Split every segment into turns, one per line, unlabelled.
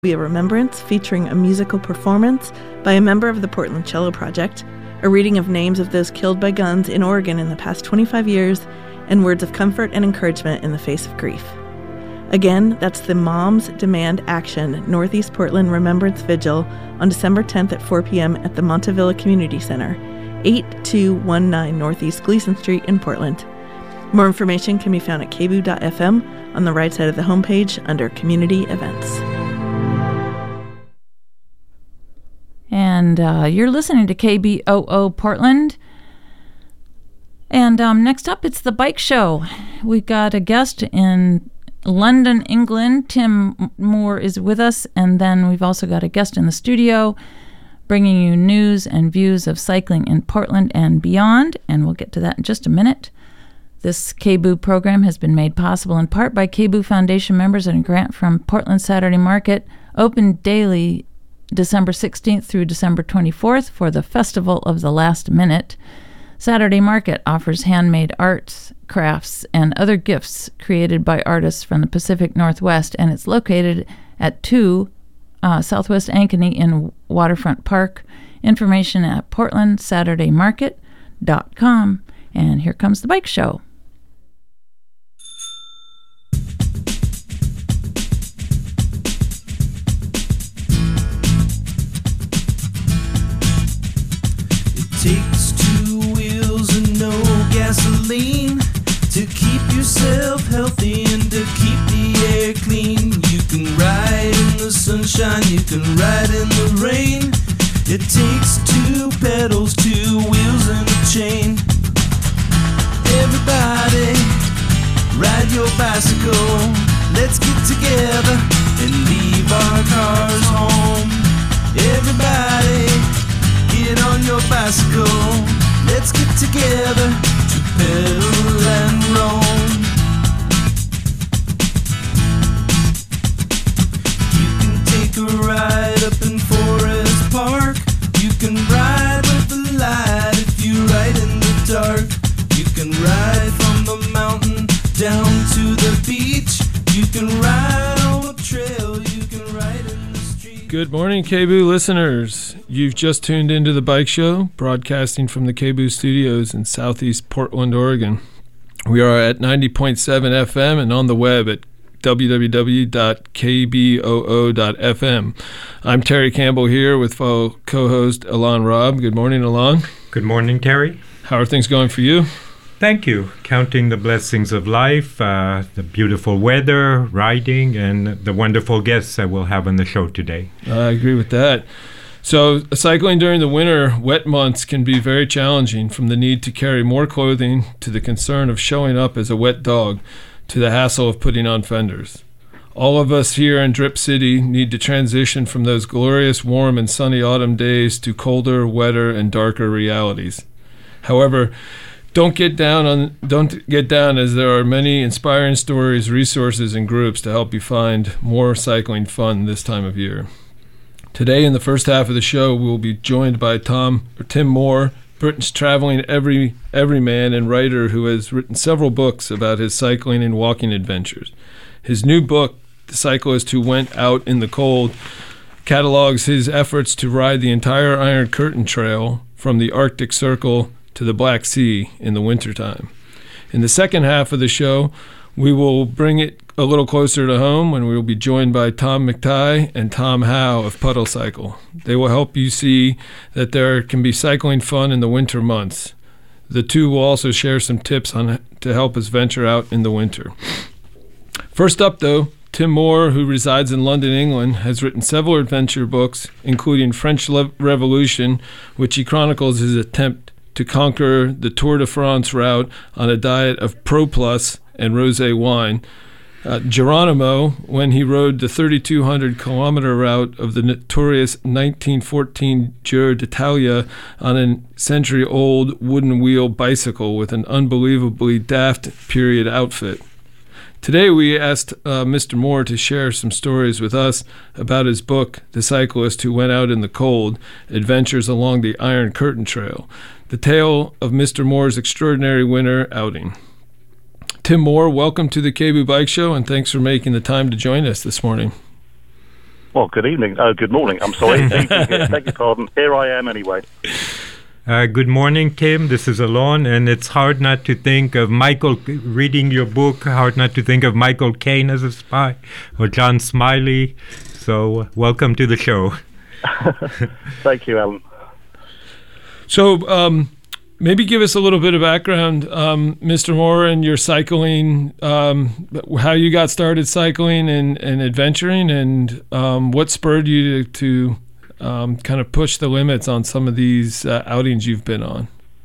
Be a remembrance featuring a musical performance by a member of the Portland Cello Project, a reading of names of those killed by guns in Oregon in the past 25 years, and words of comfort and encouragement in the face of grief. Again, that's the Moms Demand Action Northeast Portland Remembrance Vigil on December 10th at 4 p.m. at the Montavilla Community Center, 8219 Northeast Gleason Street in Portland. More information can be found at kboo.fm on the right side of the homepage under Community Events.
And you're listening to KBOO Portland. And next up, it's the Bike Show. We've got a guest in London, England. Tim Moore is with us. And then we've also got a guest in the studio bringing you news and views of cycling in Portland and beyond. And we'll get to that in just a minute. This KBOO program has been made possible in part by KBOO Foundation members and a grant from Portland Saturday Market, open daily December 16th through December 24th for the Festival of the Last Minute. Saturday Market offers handmade arts, crafts, and other gifts created by artists from the Pacific Northwest, and it's located at 2 Southwest Ankeny in Waterfront Park. Information at portlandsaturdaymarket.com. And here comes the Bike Show.
Takes 2 wheels and no gasoline to keep yourself healthy and to keep the air clean. You can ride in the sunshine, you can ride in the rain. It takes 2 pedals, 2 wheels and a chain. Everybody, ride your bicycle. Let's get together and leave our cars home. Everybody, get on your bicycle, let's get together to pedal and roam. You can take a ride up in Forest Park. You can ride with the light if you ride in the dark. You can ride from the mountain down to the beach. You can ride on the trail, you can ride in the street.
Good morning, KBOO listeners. You've just tuned into the Bike Show, broadcasting from the KBOO studios in Southeast Portland, Oregon. We are at 90.7 FM and on the web at www.kboo.fm. I'm Terry Campbell here with fellow co-host Alon Robb. Good morning, Alon.
Good morning, Terry.
How are things going for you?
Thank you. Counting the blessings of life, the beautiful weather, riding, and the wonderful guests that we'll have on the show today.
I agree with that. So cycling during the winter, wet months can be very challenging, from the need to carry more clothing to the concern of showing up as a wet dog to the hassle of putting on fenders. All of us here in Drip City need to transition from those glorious warm and sunny autumn days to colder, wetter, and darker realities. However, Don't get down as there are many inspiring stories, resources, and groups to help you find more cycling fun this time of year. Today, in the first half of the show, we will be joined by Tim Moore, Britain's traveling everyman and writer who has written several books about his cycling and walking adventures. His new book, The Cyclist Who Went Out in the Cold, catalogs his efforts to ride the entire Iron Curtain Trail from the Arctic Circle to the Black Sea in the wintertime. In the second half of the show, we will bring it a little closer to home when we will be joined by Tom McTighe and Tom Howe of Puddle Cycle. They will help you see that there can be cycling fun in the winter months. The two will also share some tips to help us venture out in the winter. First up, though, Tim Moore, who resides in London, England, has written several adventure books, including French Revolution, which he chronicles his attempt to conquer the Tour de France route on a diet of Pro Plus and rosé wine. Geronimo, when he rode the 3,200-kilometer route of the notorious 1914 Giro d'Italia on a century-old wooden wheel bicycle with an unbelievably daft period outfit. Today we asked Mr. Moore to share some stories with us about his book, The Cyclist Who Went Out in the Cold, Adventures Along the Iron Curtain Trail, the tale of Mr. Moore's extraordinary winter outing. Tim Moore, welcome to the KBOO Bike Show, and thanks for making the time to join us this morning.
Well, good evening. Good morning. I'm sorry. Evening here. Beg your pardon. Here I am anyway.
Good morning, Tim. This is Alon, and it's hard not to think of Michael, reading your book, hard not to think of Michael Caine as a spy, or John Smiley. So, welcome to the show.
Thank you, Alan.
So, maybe give us a little bit of background, Mr. Moore, and your cycling, how you got started cycling and adventuring, and what spurred you to kind of push the limits on some of these outings you've been on.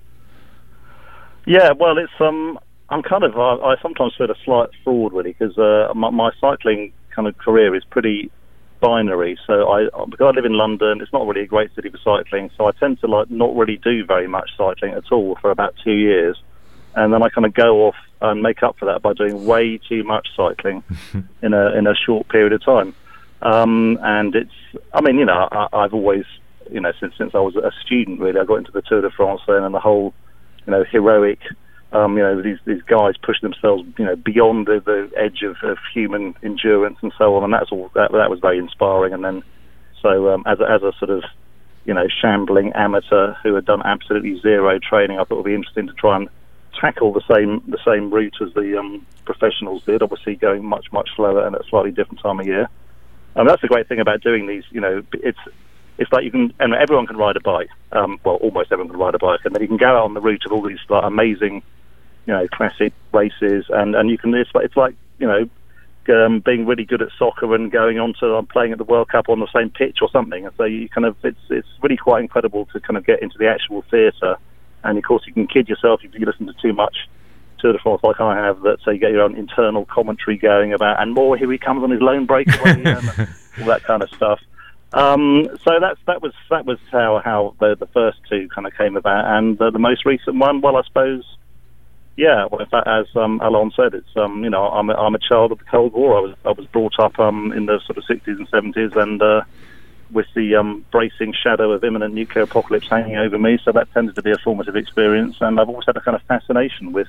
Yeah, well, it's I'm kind of I sometimes feel a slight fraud really, because my cycling kind of career is pretty binary. So because I live in London, it's not really a great city for cycling, so I tend to not really do very much cycling at all for about 2 years, and then I kind of go off and make up for that by doing way too much cycling in a short period of time. And it's, I mean, I've always, since I was a student really, I got into the Tour de France then, and the whole, heroic, these guys push themselves, beyond the edge of human endurance and so on, and that was very inspiring. And then, so as a sort of, shambling amateur who had done absolutely zero training, I thought it would be interesting to try and tackle the same route as the professionals did, obviously going much slower and at a slightly different time of year. And that's the great thing about doing these. It's like and everyone can ride a bike. Well, almost everyone can ride a bike, and then you can go out on the route of all these amazing, classic races, and you can. It's like being really good at soccer and going on to playing at the World Cup on the same pitch or something. And so you kind of it's really quite incredible to kind of get into the actual theatre. And of course, you can kid yourself if you listen to too much Tour de France like I have, that so you get your own internal commentary going about, and more, here he comes on his lone breakaway and all that kind of stuff. So that was how the first two kind of came about, and the most recent one, well, I suppose, yeah. Well, in fact, as Alon said, it's I'm a child of the Cold War. I was brought up in the sort of 60s and 70s, and with the bracing shadow of imminent nuclear apocalypse hanging over me, so that tended to be a formative experience. And I've always had a kind of fascination with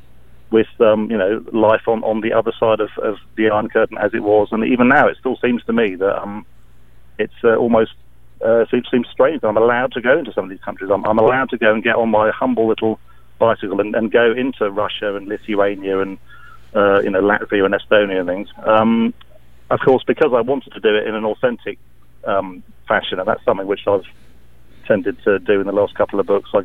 life on the other side of the Iron Curtain as it was, and even now it still seems to me that it's almost seems strange that I'm allowed to go into some of these countries. I'm allowed to go and get on my humble little bicycle and go into Russia and Lithuania and Latvia and Estonia and things. Of course, because I wanted to do it in an authentic fashion, and that's something which I've tended to do in the last couple of books. I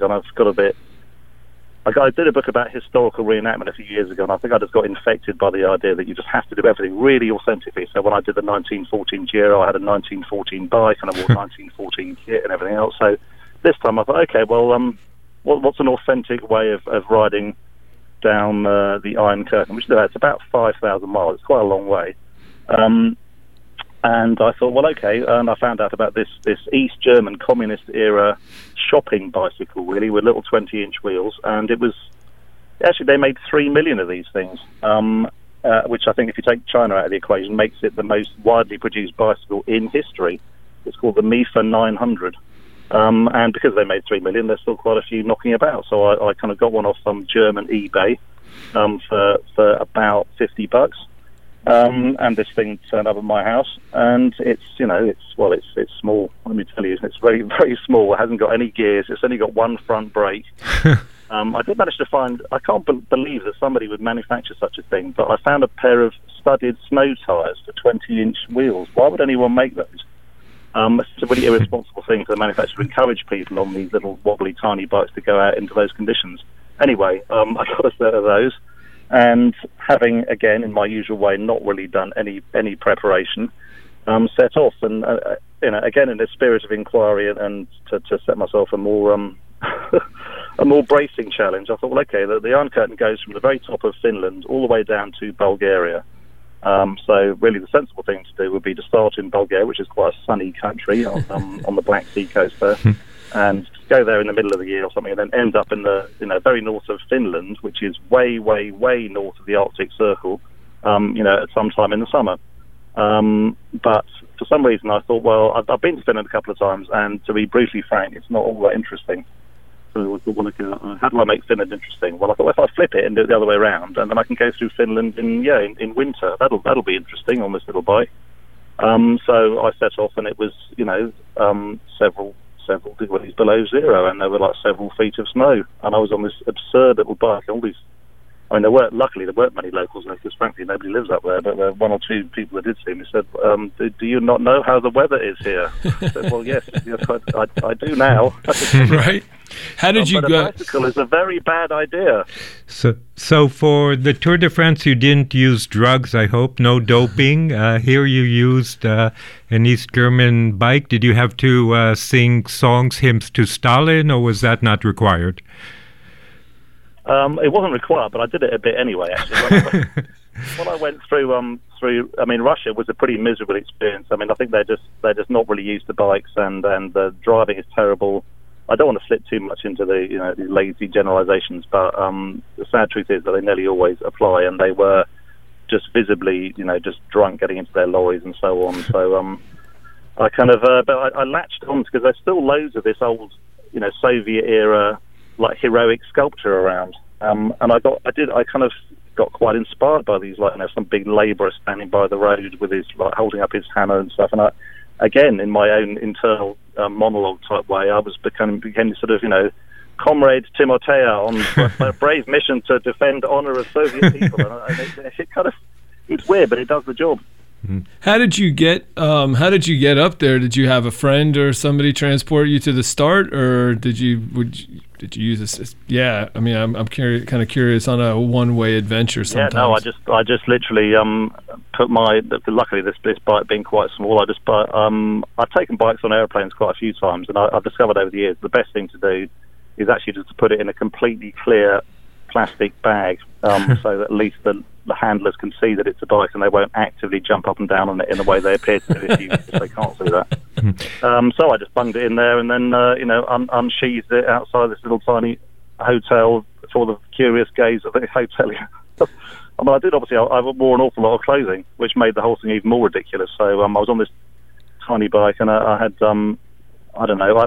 did a book about historical reenactment a few years ago, and I think I just got infected by the idea that you just have to do everything really authentically. So when I did the 1914 Giro, I had a 1914 bike, and I wore 1914 kit and everything else. So this time I thought, okay, well, what's an authentic way of riding down the Iron Curtain, which it's about 5,000 miles. It's quite a long way. And I thought, well, okay, and I found out about this East German communist-era shopping bicycle, really, with little 20-inch wheels, and it was... Actually, they made 3 million of these things, which I think, if you take China out of the equation, makes it the most widely produced bicycle in history. It's called the Mifa 900. And because they made 3 million, there's still quite a few knocking about. So I kind of got one off some German eBay for about $50. And this thing turned up at my house, and it's small. Let me tell you, it's very, very small. It hasn't got any gears. It's only got one front brake. I did manage to find. I can't believe that somebody would manufacture such a thing, but I found a pair of studded snow tyres for 20-inch wheels. Why would anyone make those? It's a really irresponsible thing for the manufacturer to encourage people on these little wobbly, tiny bikes to go out into those conditions. Anyway, I got a set of those. And having, again, in my usual way, not really done any preparation, set off. And again, in the spirit of inquiry and to set myself a more a more bracing challenge, I thought, well, okay, the Iron Curtain goes from the very top of Finland all the way down to Bulgaria. So really, the sensible thing to do would be to start in Bulgaria, which is quite a sunny country on the Black Sea coast there. And go there in the middle of the year or something, and then end up in the very north of Finland, which is way, way, way north of the Arctic Circle, at some time in the summer. But for some reason, I thought, well, I've been to Finland a couple of times, and to be brutally frank, it's not all that interesting. So I thought, how do I make Finland interesting? Well, I thought, if I flip it and do it the other way around, and then I can go through Finland in winter. That'll be interesting on this little bike. So I set off, and it was, several degrees below zero, and there were like several feet of snow, and I was on this absurd little bike. Luckily there weren't many locals there, because frankly nobody lives up there, but there were one or two people that did see me said, do you not know how the weather is here? I said, well, yes, I do now.
Right. How did you
go? But a bicycle is a very bad idea.
So for the Tour de France, you didn't use drugs, I hope, no doping. Here you used an East German bike. Did you have to sing hymns to Stalin, or was that not required?
It wasn't required, but I did it a bit anyway, actually. When I went through, Russia was a pretty miserable experience. I think they're just not really used to bikes, and the driving is terrible. I don't want to slip too much into the these lazy generalizations, but the sad truth is that they nearly always apply, and they were just visibly, just drunk getting into their lorries and so on. So I kind of, but I latched on because there's still loads of this old, Soviet era like heroic sculpture around, and I kind of got quite inspired by these, like some big labourer standing by the road with his holding up his hammer and stuff, and I. Again, in my own internal monologue type way, I became sort of, Comrade Timotea on a brave mission to defend honour of Soviet people. And it's weird, but it does the job.
How did you get up there? Did you have a friend or somebody transport you to the start, or did you use this? Yeah, I'm curious on a one-way adventure sometimes.
Yeah, no, I just literally put luckily this bike being quite small, I've taken bikes on airplanes quite a few times, and I've discovered over the years the best thing to do is actually just to put it in a completely clear plastic bag, so that at least the handlers can see that it's a bike, and they won't actively jump up and down on it in the way they appear to do if they can't see that. So I just bunged it in there, and then unsheathed it outside this little tiny hotel for the curious gaze of the hotel. I did obviously. I wore an awful lot of clothing, which made the whole thing even more ridiculous. So I was on this tiny bike, and I had I don't know.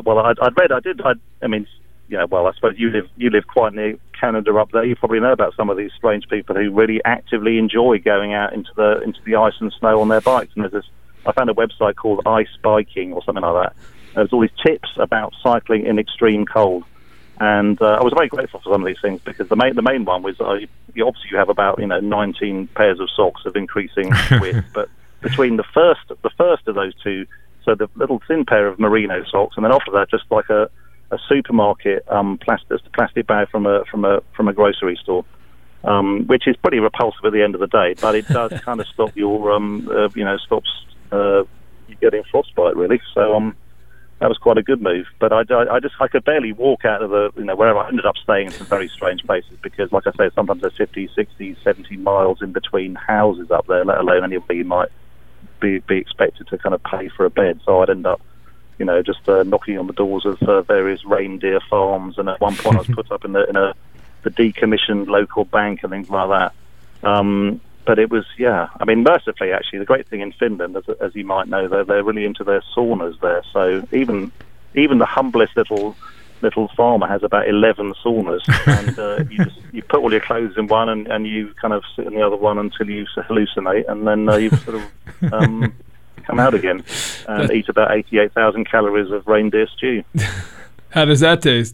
I suppose you live quite near Canada up there. You probably know about some of these strange people who really actively enjoy going out into the ice and snow on their bikes. And I found a website called Ice Biking or something like that. There's all these tips about cycling in extreme cold, and I was very grateful for some of these things, because the main one was you have about 19 pairs of socks of increasing width, but between the first of those two, so the little thin pair of merino socks, and then after that just like a supermarket plastic bag from a grocery store, which is pretty repulsive at the end of the day, but it does kind of stop your stops you getting frostbite really. So that was quite a good move. But I could barely walk out of the wherever. I ended up staying in some very strange places, because like I say, sometimes there's 50, 60, 70 miles in between houses up there, let alone anywhere you might be expected to kind of pay for a bed. So I'd end up just knocking on the doors of various reindeer farms, and at one point I was put up in the decommissioned local bank and things like that. But it was, mercifully, actually, the great thing in Finland, as you might know, they're really into their saunas there. So even the humblest little farmer has about 11 saunas, and you put all your clothes in one, and you kind of sit in the other one until you hallucinate, and then you sort of come out again and eat about 88,000 calories of reindeer stew.
How does that taste?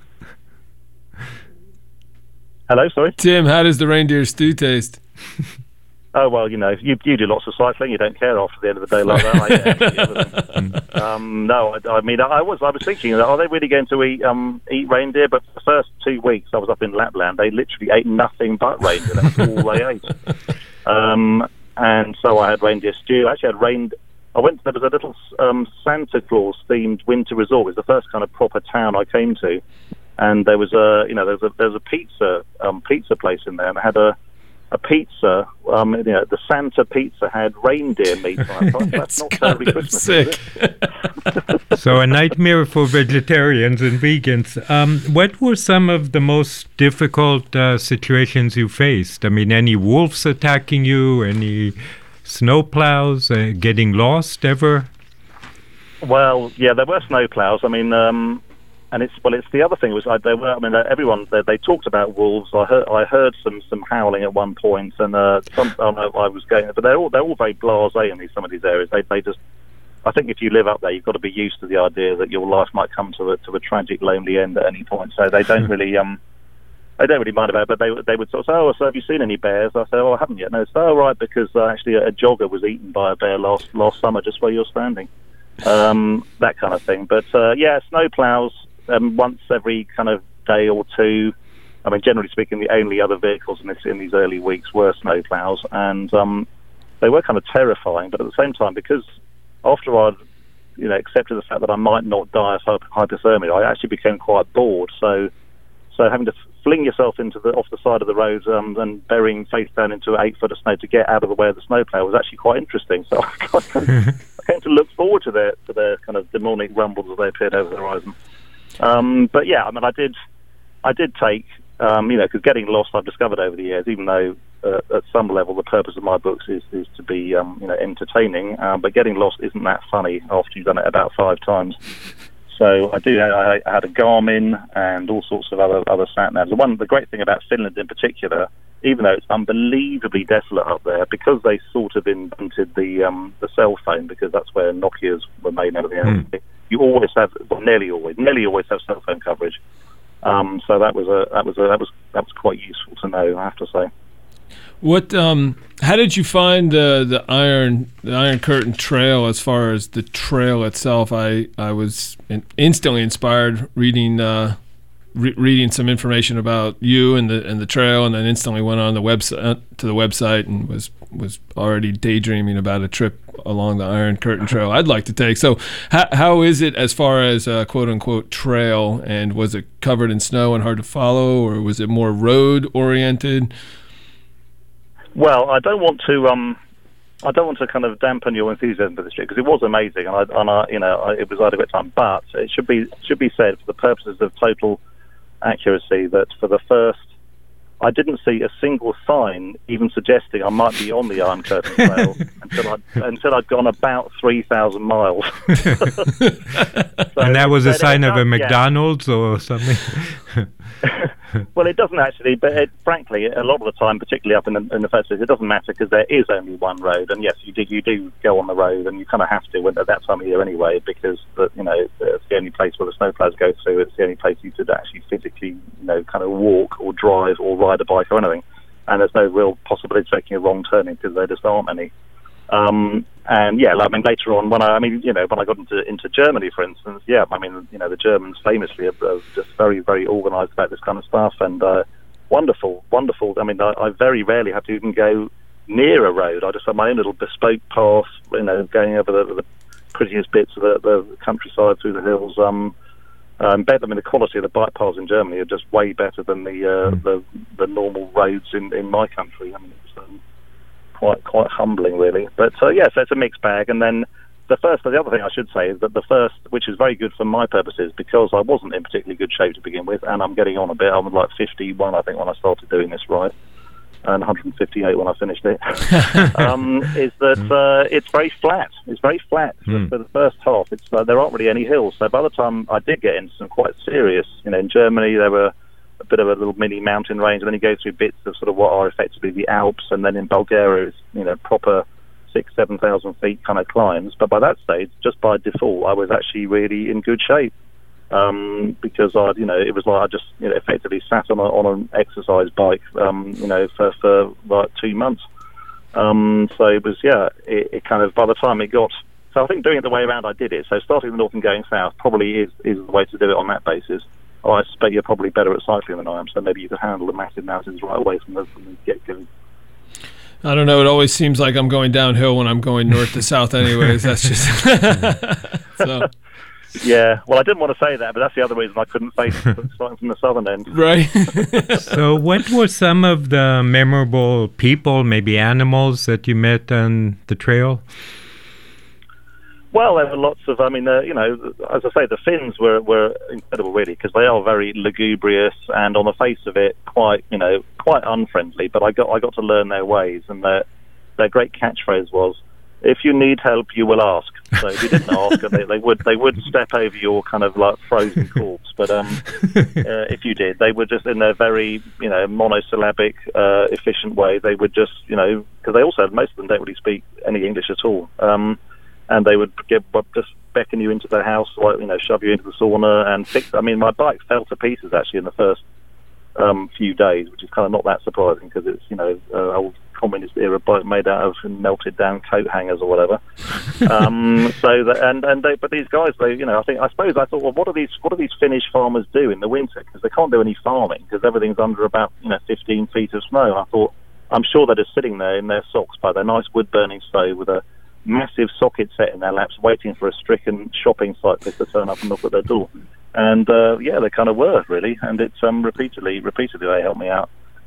Hello, sorry?
Tim, how does the reindeer stew taste?
Oh, well, you do lots of cycling. You don't care after the end of the day like that. I was thinking, are they really going to eat reindeer? But for the first 2 weeks I was up in Lapland, they literally ate nothing but reindeer. That's all they ate. And so I had reindeer stew. Actually, there was a little Santa Claus themed winter resort. It was the first kind of proper town I came to, and there was a pizza place in there, and I had a pizza. The Santa pizza had reindeer meat on it. That's not terribly Christmas,
sick.
So a nightmare for vegetarians and vegans. What were some of the most difficult situations you faced? Any wolves attacking you? Any snowplows? Getting lost ever?
Well, yeah, there were snowplows. it's the other thing was everyone they talked about wolves. I heard some howling at one point, and I was going, but they're all very blasé in some of these areas. They just, I think if you live up there, you've got to be used to the idea that your life might come to a tragic, lonely end at any point. So they don't really they don't really mind about it. But they would sort of say, "Oh, so have you seen any bears?" I say, "Oh, I haven't yet." No, so right, because actually a jogger was eaten by a bear last summer just where you're standing. That kind of thing. But snow plows once every kind of day or two. I mean, generally speaking, the only other vehicles in these early weeks were snow plows, and they were kind of terrifying. But at the same time, because after I'd accepted the fact that I might not die of hypothermia, I actually became quite bored. So having to fling yourself off the side of the road and burying face down into 8 foot of snow to get out of the way of the snowplow was actually quite interesting. So I came to look forward to their kind of demonic rumbles as they appeared over the horizon. But yeah, I mean, I did take, because getting lost, I've discovered over the years, even though at some level the purpose of my books is to be, entertaining, but getting lost isn't that funny after you've done it about 5 times. So I had a Garmin and all sorts of other sat-navs. The great thing about Finland in particular, even though it's unbelievably desolate up there, because they sort of invented the cell phone, because that's where Nokias were made out of the you always have, nearly always have cell phone coverage. So that was quite useful to know, I have to say.
What? How did you find the Iron Curtain Trail as far as the trail itself? I was instantly inspired reading some information about you and the trail, and then instantly went on the website and was already daydreaming about a trip along the Iron Curtain Trail I'd like to take. So how is it as far as quote unquote trail, and was it covered in snow and hard to follow, or was it more road oriented?
Well, I don't want to kind of dampen your enthusiasm for this trip, because it was amazing, and it was adequate time. But it should be said, for the purposes of total accuracy, that for the first, I didn't see a single sign even suggesting I might be on the Iron Curtain Trail until I'd gone about 3,000 miles.
And that was a sign of a McDonald's or something?
Well, it doesn't actually, but frankly, a lot of the time, particularly up in the first place, it doesn't matter, because there is only one road, and yes, you do go on the road, and you kind of have to at that time of year anyway, because it's the only place where the snowplows go through. It's the only place you could actually physically, kind of walk or drive or ride a bike or anything, and there's no real possibility of taking a wrong turning, because there just aren't any. And yeah, later on, when I got into Germany, for instance, the Germans famously are just very, very organised about this kind of stuff, and wonderful. I mean, I very rarely have to even go near a road. I just have my own little bespoke path, going over the prettiest bits of the countryside through the hills. The quality of the bike paths in Germany are just way better than the normal roads in my country. I mean, it's quite humbling, really. But so it's a mixed bag. And then the other thing I should say is that the first, which is very good for my purposes, because I wasn't in particularly good shape to begin with, and I'm getting on a bit. I was like 51, I think, when I started doing this ride, and 158 when I finished it. Is that it's very flat. It's very flat for the first half. It's there aren't really any hills. So by the time I did get into some quite serious, in Germany there were a bit of a little mini mountain range, and then you go through bits of sort of what are effectively the Alps, and then in Bulgaria it's proper 6,000-7,000 feet kind of climbs. But by that stage, just by default, I was actually really in good shape, because it was like I just effectively sat on an exercise bike for like 2 months. So it was it kind of, by the time it got, so I think doing it the way around I did it. So starting in the north and going south probably is the way to do it on that basis. I suspect you're probably better at cycling than I am, so maybe you could handle the massive mountains right away from the get-go.
I don't know. It always seems like I'm going downhill when I'm going north to south anyways. That's just... so.
Yeah, well, I didn't want to say that, but that's the other reason I couldn't face starting from the southern end.
Right.
So what were some of the memorable people, maybe animals, that you met on the trail?
Well, there were lots of, as I say, the Finns were incredible, really, because they are very lugubrious and, on the face of it, quite unfriendly. But I got to learn their ways, and their great catchphrase was, if you need help, you will ask. So if you didn't ask, they would step over your kind of like frozen corpse. But if you did, they would just, in their very, monosyllabic, efficient way, they would just, because they also, most of them don't really speak any English at all. And they would just beckon you into their house, shove you into the sauna and fix. I mean, my bike fell to pieces actually in the first few days, which is kind of not that surprising because it's, old communist era bike made out of melted down coat hangers or whatever. But these guys, I thought, well, what do these Finnish farmers do in the winter? Because they can't do any farming because everything's under about 15 feet of snow. I thought, I'm sure they're just sitting there in their socks by their nice wood burning stove with a massive socket set in their laps, waiting for a stricken shopping cyclist to turn up and knock at their door. And they kind of were really, and it's repeatedly they helped me out.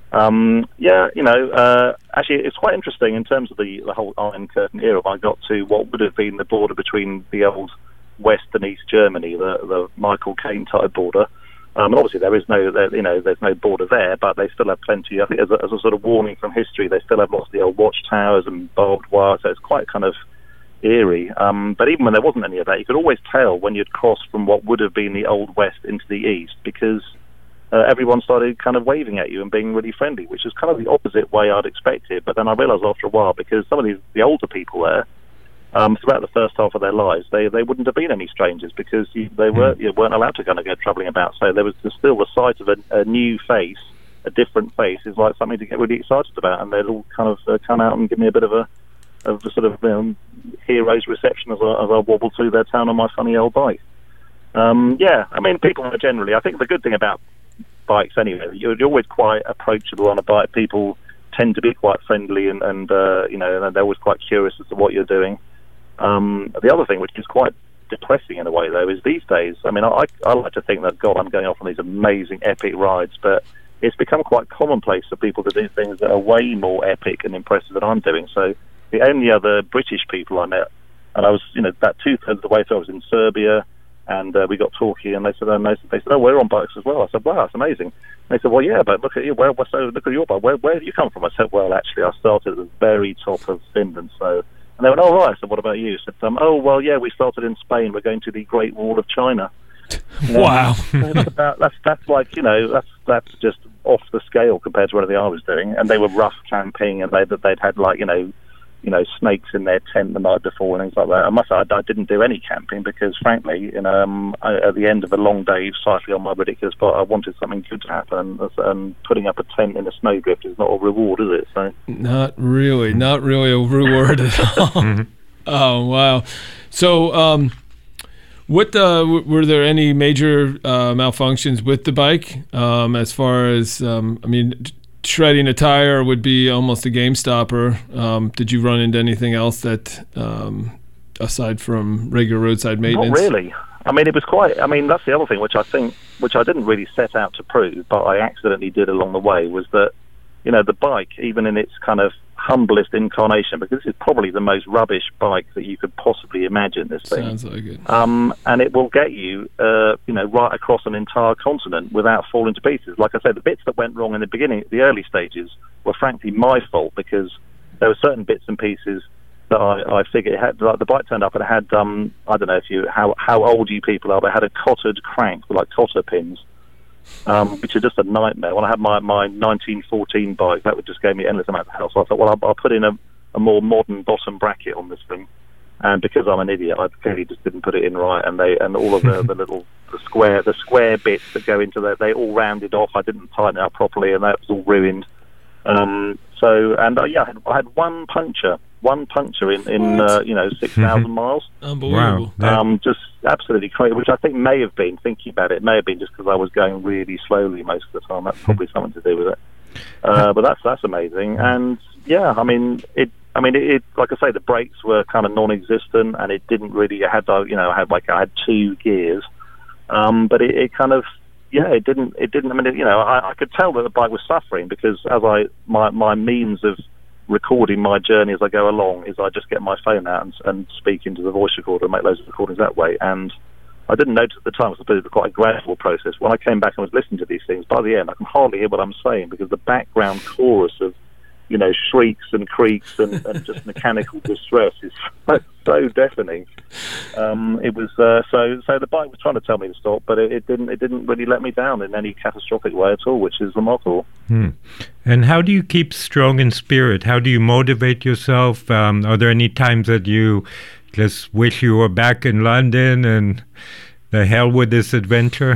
Actually, it's quite interesting in terms of the whole Iron Curtain era. I got to what would have been the border between the old West and East Germany, the Michael Caine type border. And obviously, there's no border there, but they still have plenty. I think as a sort of warning from history, they still have lots of the old watchtowers and barbed wire. So it's quite kind of eerie. But even when there wasn't any of that, you could always tell when you'd crossed from what would have been the Old West into the East, because everyone started kind of waving at you and being really friendly, which is kind of the opposite way I'd expected. But then I realised after a while, because some of the older people there, throughout the first half of their lives, they wouldn't have been any strangers because you weren't allowed to kind of go travelling about. So there was still the sight of a new face, a different face, is like something to get really excited about. And they'd all kind of come out and give me a bit of a sort of hero's reception as I wobble through their town on my funny old bike. I mean, people are generally, I think the good thing about bikes anyway, you're always quite approachable on a bike. People tend to be quite friendly and they're always quite curious as to what you're doing. The other thing, which is quite depressing in a way though, is these days, I mean, I like to think that, God, I'm going off on these amazing epic rides, but it's become quite commonplace for people to do things that are way more epic and impressive than I'm doing. So the only other British people I met, and I was, about 2/3 of the way through, I was in Serbia, and we got talking, and they said, oh, we're on bikes as well. I said, wow, that's amazing. And they said, well, yeah, but look at you. Look at your bike. Where do you come from? I said, well, actually, I started at the very top of Finland. So, and they went, oh, right. I said, what about you? I said, oh, well, yeah, we started in Spain. We're going to the Great Wall of China.
Wow.
That's like, that's just off the scale compared to anything I was doing. And they were rough camping, and they'd had like, snakes in their tent the night before and things like that. I must say, I didn't do any camping because, frankly, at the end of a long day cycling on my ridiculous bike, I wanted something good to happen. And putting up a tent in a snowdrift is not a reward, is it? So
not really a reward at all. Oh wow! So, what were there any major malfunctions with the bike? As far as shredding a tire would be almost a game stopper. Did you run into anything else that, aside from regular roadside maintenance?
Not really. I mean, it was quite. I mean, that's the other thing, which I didn't really set out to prove, but I accidentally did along the way, was that, the bike, even in its kind of humblest incarnation, because this is probably the most rubbish bike that you could possibly imagine. This thing
sounds like it.
And it will get you, right across an entire continent without falling to pieces. Like I said, the bits that went wrong in the beginning, the early stages, were frankly my fault because there were certain bits and pieces that I figured it had. Like the bike turned up and it had, I don't know how old you people are, but it had a cottered crank with like cotter pins. Which is just a nightmare. When I had my 1914 bike, that would just give me endless amounts of hell. So I thought, well, I'll put in a more modern bottom bracket on this thing. And because I'm an idiot, I clearly just didn't put it in right. And all of the square bits that go into that, they all rounded off. I didn't tighten it up properly, and that was all ruined. I had one puncture in 6,000 miles.
Unbelievable.
Wow.
Just absolutely crazy, which I think may have been, thinking about it, may have been just because I was going really slowly most of the time. That's probably something to do with it. But that's amazing. And yeah, I mean, it like I say, the brakes were kind of non-existent, and it didn't really. I had 2 gears, but it kind of. Yeah, it didn't. I mean, I could tell that the bike was suffering because my means of recording my journey as I go along is I just get my phone out and speak into the voice recorder and make loads of recordings that way. And I didn't notice at the time, because it was quite a gradual process. When I came back and was listening to these things, by the end I can hardly hear what I'm saying because the background chorus of shrieks and creaks and just mechanical distress is so deafening. It was so the bike was trying to tell me to stop, but it didn't really let me down in any catastrophic way at all, which is remarkable.
And how do you keep strong in spirit? How do you motivate yourself? Are there any times that you just wish you were back in London and the hell with this adventure?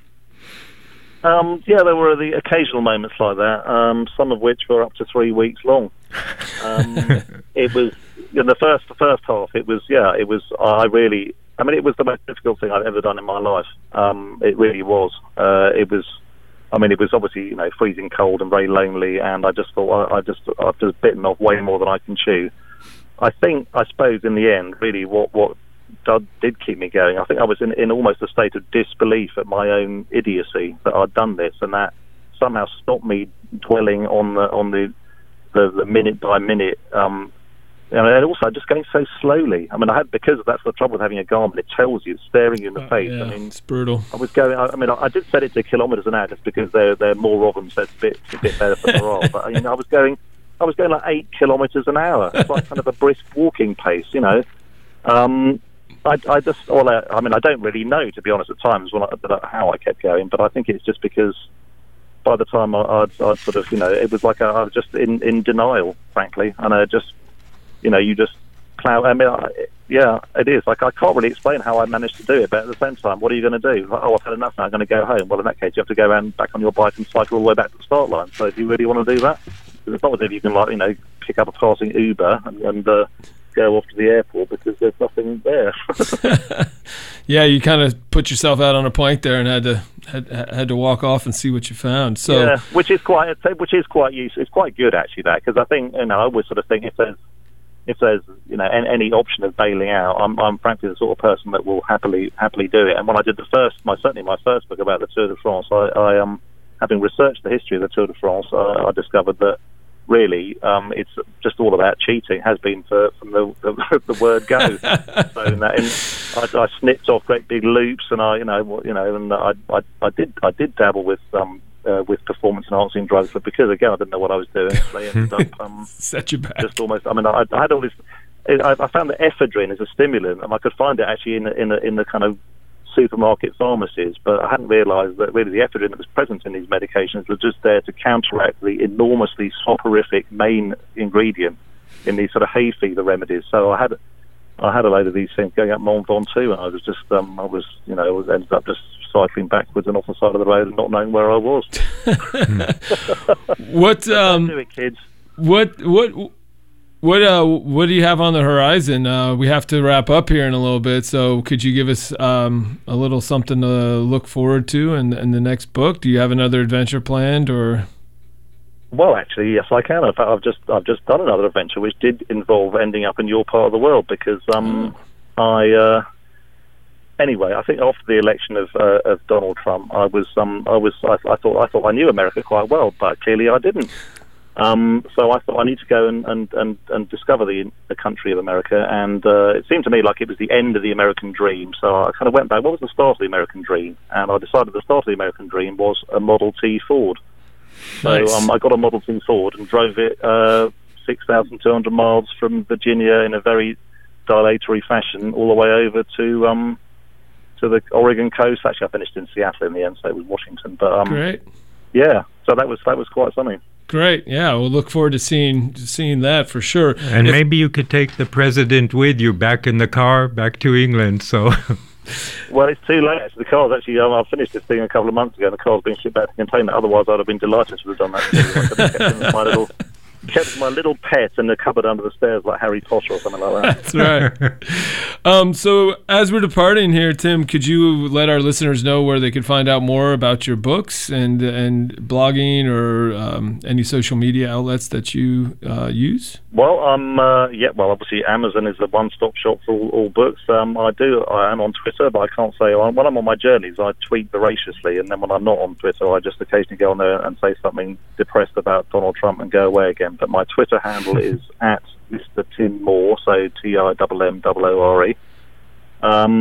Yeah, there were the occasional moments like that, some of which were up to 3 weeks long. It was the first half. It was it was the most difficult thing I've ever done in my life. It really was. It was obviously freezing cold and very lonely, and I just thought I've just bitten off way more than I can chew. I suppose in the end, really, what did keep me going, I think I was in almost a state of disbelief at my own idiocy that I'd done this, and that somehow stopped me dwelling on the minute by minute, and also just going so slowly. Because that's the trouble with having a Garmin. It tells you, it's staring you in the face.
Yeah, it's brutal.
I was going. I did set it to kilometres an hour just because there are more of them, so it's a bit better for morale. But I was going like 8 kilometres an hour. It's like kind of a brisk walking pace, I don't really know, to be honest, at times how I kept going, but I think it's just because by the time I'd sort of, it was like I was just in denial, frankly, and I just, you just plow. It is. Like, I can't really explain how I managed to do it, but at the same time, what are you going to do? Like, I've had enough now, I'm going to go home. Well, in that case, you have to go around back on your bike and cycle all the way back to the start line. So do you really want to do that? Because it's not as if you can, pick up a passing Uber and go off to the airport, because there's nothing there.
Yeah, you kind of put yourself out on a plank there and had to walk off and see what you found. So
yeah, which is quite useful. It's quite good actually, that, because I think I always sort of think if there's any option of bailing out, I'm frankly the sort of person that will happily do it. And when I did my first book about the Tour de France, I having researched the history of the Tour de France, I discovered that really, it's just all about cheating. Has been from the word go. So I snipped off great big loops, and I did dabble with performance enhancing drugs, but because again I didn't know what I was doing, they ended up
set you back.
Just almost. I had all this. I found that ephedrine is a stimulant, and I could find it actually in the kind of supermarket pharmacies, but I hadn't realised that really the ephedrine that was present in these medications was just there to counteract the enormously soporific main ingredient in these sort of hay fever remedies. So I had a load of these things going up Mont Ventoux, and I was just ended up just cycling backwards and off the side of the road and not knowing where I was.
What
don't do it, kids.
What do you have on the horizon? We have to wrap up here in a little bit, so could you give us a little something to look forward to in the next book? Do you have another adventure planned, or?
Well, actually, yes, I can. In fact, I've just done another adventure, which did involve ending up in your part of the world, because anyway, I think after the election of Donald Trump, I thought I knew America quite well, but clearly I didn't. So I thought I need to go and discover the country of America, and it seemed to me like it was the end of the American dream. So I kind of went back, what was the start of the American dream? And I decided the start of the American dream was a Model T Ford.
Nice.
So I got a Model T Ford and drove it 6,200 miles from Virginia in a very dilatory fashion all the way over to the Oregon coast. Actually, I finished in Seattle in the end, so it was Washington. But
great.
Yeah, so that was quite something.
Great. Yeah, we'll look forward to seeing that for sure.
And maybe you could take the president with you back in the car back to England. So.
Well, it's too late. The car's actually, I finished this thing a couple of months ago, and the car's been shipped back to container. Otherwise, I'd have been delighted to have done that. Kept my little pet in the cupboard under the stairs like Harry Potter or something like that.
That's right. So as we're departing here, Tim, could you let our listeners know where they could find out more about your books and blogging or any social media outlets that you use?
Well, obviously Amazon is the one-stop shop for all books. I am on Twitter, but I can't say when I'm on my journeys, I tweet voraciously, and then when I'm not on Twitter, I just occasionally go on there and say something depressed about Donald Trump and go away again. But my Twitter handle is at Mr. Tim Moore, so TIMMOORE.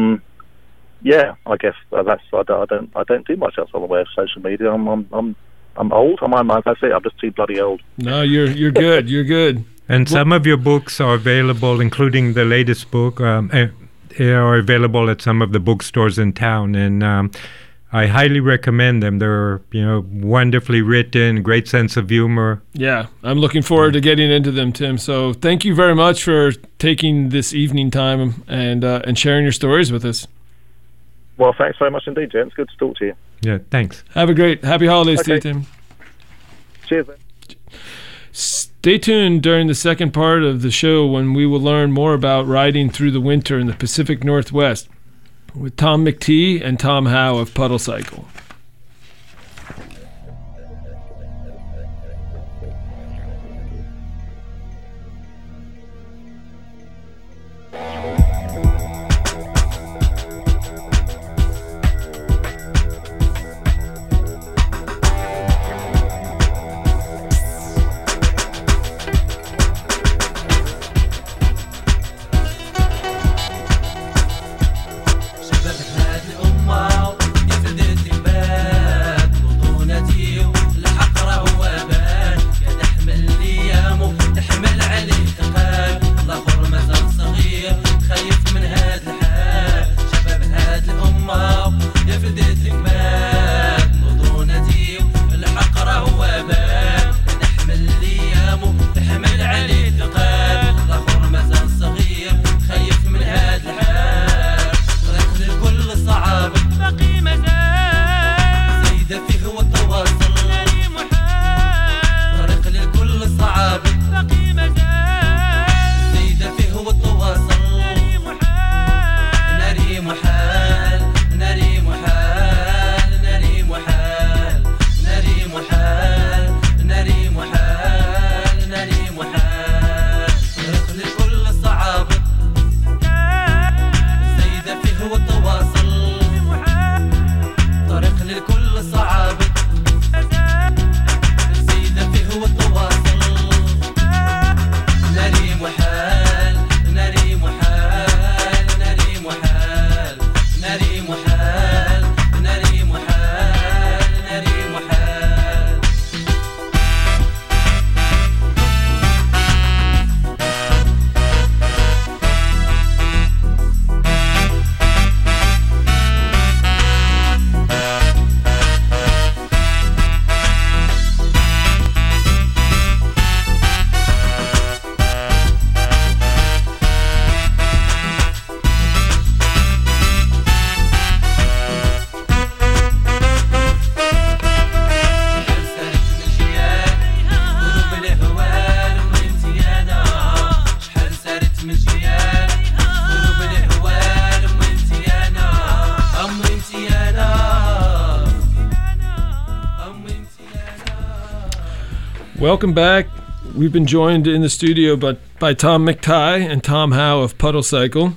I guess that's I don't do much else on the way of social media. I'm I'm old. That's it. I'm just too bloody old.
No, you're good. You're good.
And some of your books are available, including the latest book, are available at some of the bookstores in town. And I highly recommend them. They're, wonderfully written, great sense of humor.
Yeah, I'm looking forward to getting into them, Tim. So thank you very much for taking this evening time and sharing your stories with us.
Well, thanks very much indeed, gents. Good to talk to you.
Yeah, thanks.
Have a happy holidays to you, Tim.
Cheers, then.
Stay tuned during the second part of the show when we will learn more about riding through the winter in the Pacific Northwest with Tom McTee and Tom Howe of Puddle Cycle. Welcome back. We've been joined in the studio by Tom McTie and Tom Howe of Puddle Cycle.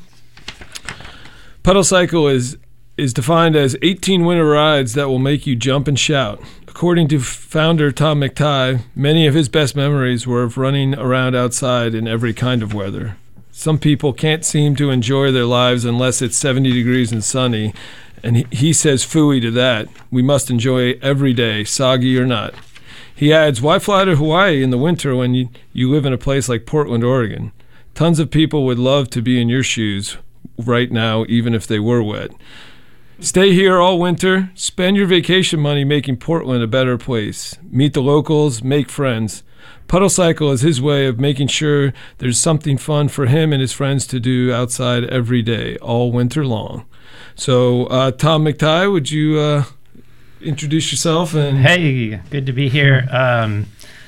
Puddle Cycle is defined as 18 winter rides that will make you jump and shout. According to founder Tom McTie, many of his best memories were of running around outside in every kind of weather. Some people can't seem to enjoy their lives unless it's 70 degrees and sunny, and he says phooey to that. We must enjoy every day, soggy or not. He adds, why fly to Hawaii in the winter when you live in a place like Portland, Oregon? Tons of people would love to be in your shoes right now, even if they were wet. Stay here all winter. Spend your vacation money making Portland a better place. Meet the locals, make friends. Puddle Cycle is his way of making sure there's something fun for him and his friends to do outside every day, all winter long. So, Tom McTie, would you introduce yourself? And
Hey, good to be here. I'm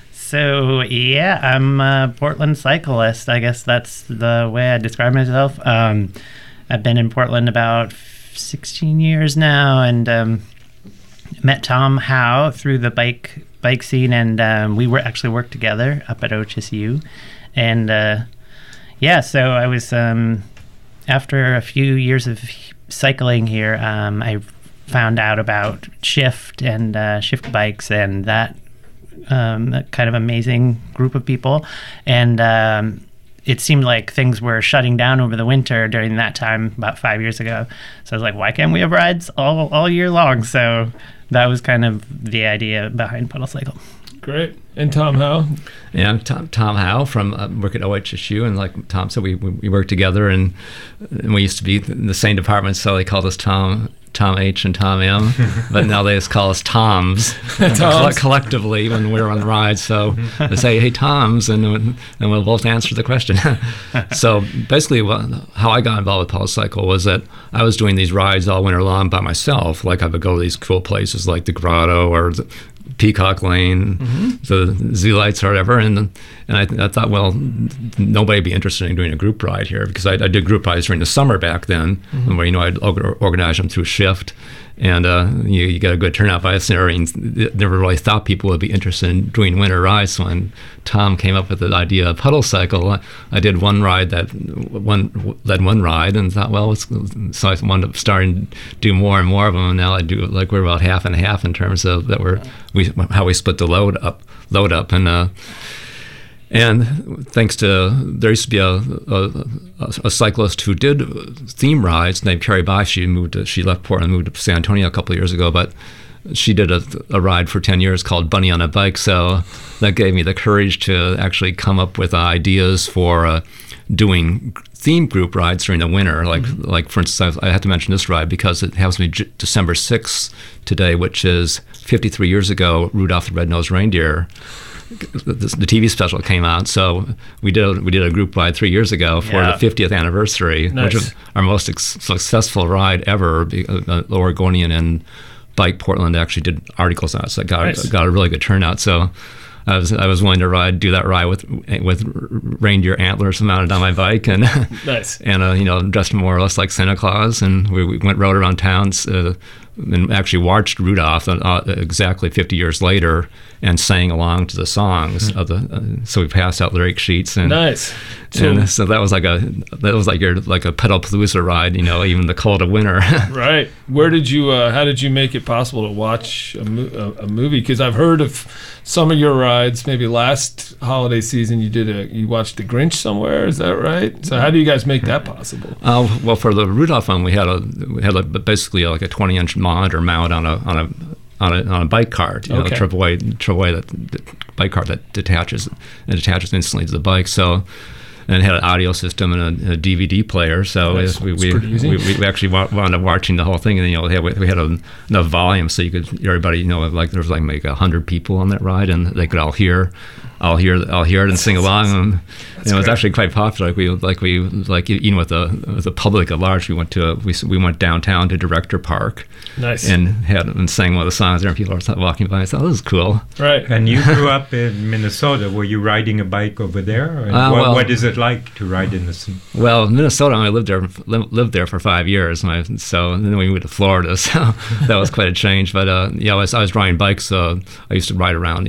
a Portland cyclist. I guess that's the way I describe myself. I've been in Portland about 16 years now, and met Tom Howe through the bike scene, and we actually worked together up at OHSU. And so I was after a few years of cycling here, I found out about Shift and Shift bikes and that kind of amazing group of people, and it seemed like things were shutting down over the winter during that time, about 5 years ago. So I was like, why can't we have rides all year long? So that was kind of the idea behind Puddle Cycle.
Great. And Tom Howe?
Yeah, I'm Tom Howe from work at OHSU, and like Tom said, we work together, and we used to be in the same department, so they called us Tom H and Tom M, but now they just call us Toms, collectively when we're on rides. So they say, hey, Toms, and we'll both answer the question. So basically how I got involved with Puddle Cycle was that I was doing these rides all winter long by myself. Like I would go to these cool places like the Grotto or the Peacock Lane, the Z-Lights or whatever, and I thought, well, nobody would be interested in doing a group ride here, because I did group rides during the summer back then, where I'd organize them through shift, and you get a good turnout by us there, and never really thought people would be interested in doing winter rides. So when Tom came up with the idea of Puddle Cycle, I did one ride led one ride, and thought, well, so I wound up starting to do more and more of them, and now I do, like, we're about half and half in terms of that how we split the load up, and thanks to, there used to be a cyclist who did theme rides named Carrie Bai. She left Portland, moved to San Antonio a couple of years ago, but she did a ride for 10 years called Bunny on a Bike. So that gave me the courage to actually come up with ideas for doing theme group rides during the winter. Like for instance, I had to mention this ride because it happens to be December 6th today, which is 53 years ago, Rudolph the Red-Nosed Reindeer. The TV special came out, so we did a group ride 3 years ago for the 50th anniversary, which was our most successful ride ever. Oregonian and Bike Portland actually did articles on it, so it got a really good turnout. So I was willing to do that ride with reindeer antlers mounted on my bike, and and dressed more or less like Santa Claus, and we rode around towns and actually watched Rudolph exactly 50 years later and sang along to the songs of the. So we passed out lyric sheets, and so that was like a Pedalpalooza ride, even the cold of winter.
Right. Where did you? How did you make it possible to watch a movie? Because I've heard of some of your rides. Maybe last holiday season you watched The Grinch somewhere. Is that right? So how do you guys make that possible?
Well, for the Rudolph one, we had basically like a 20-inch monitor mount on a bike cart, a Travois bike cart that detaches instantly to the bike. So, and it had an audio system and a DVD player. So we actually wound up watching the whole thing, and we had enough volume so you could everybody like there was like maybe 100 people on that ride, and they could all hear it and sing along. And it was actually quite popular. Even with the public at large, we went downtown to Director Park.
Nice.
And sang one of the songs there, and people were walking by and said, "Oh, this is cool."
Right.
And you grew up in Minnesota. Were you riding a bike over there? What is it like to ride in the sea?
Well, Minnesota, I lived there for 5 years. So then we moved to Florida, so that was quite a change. But I was riding bikes. I used to ride around.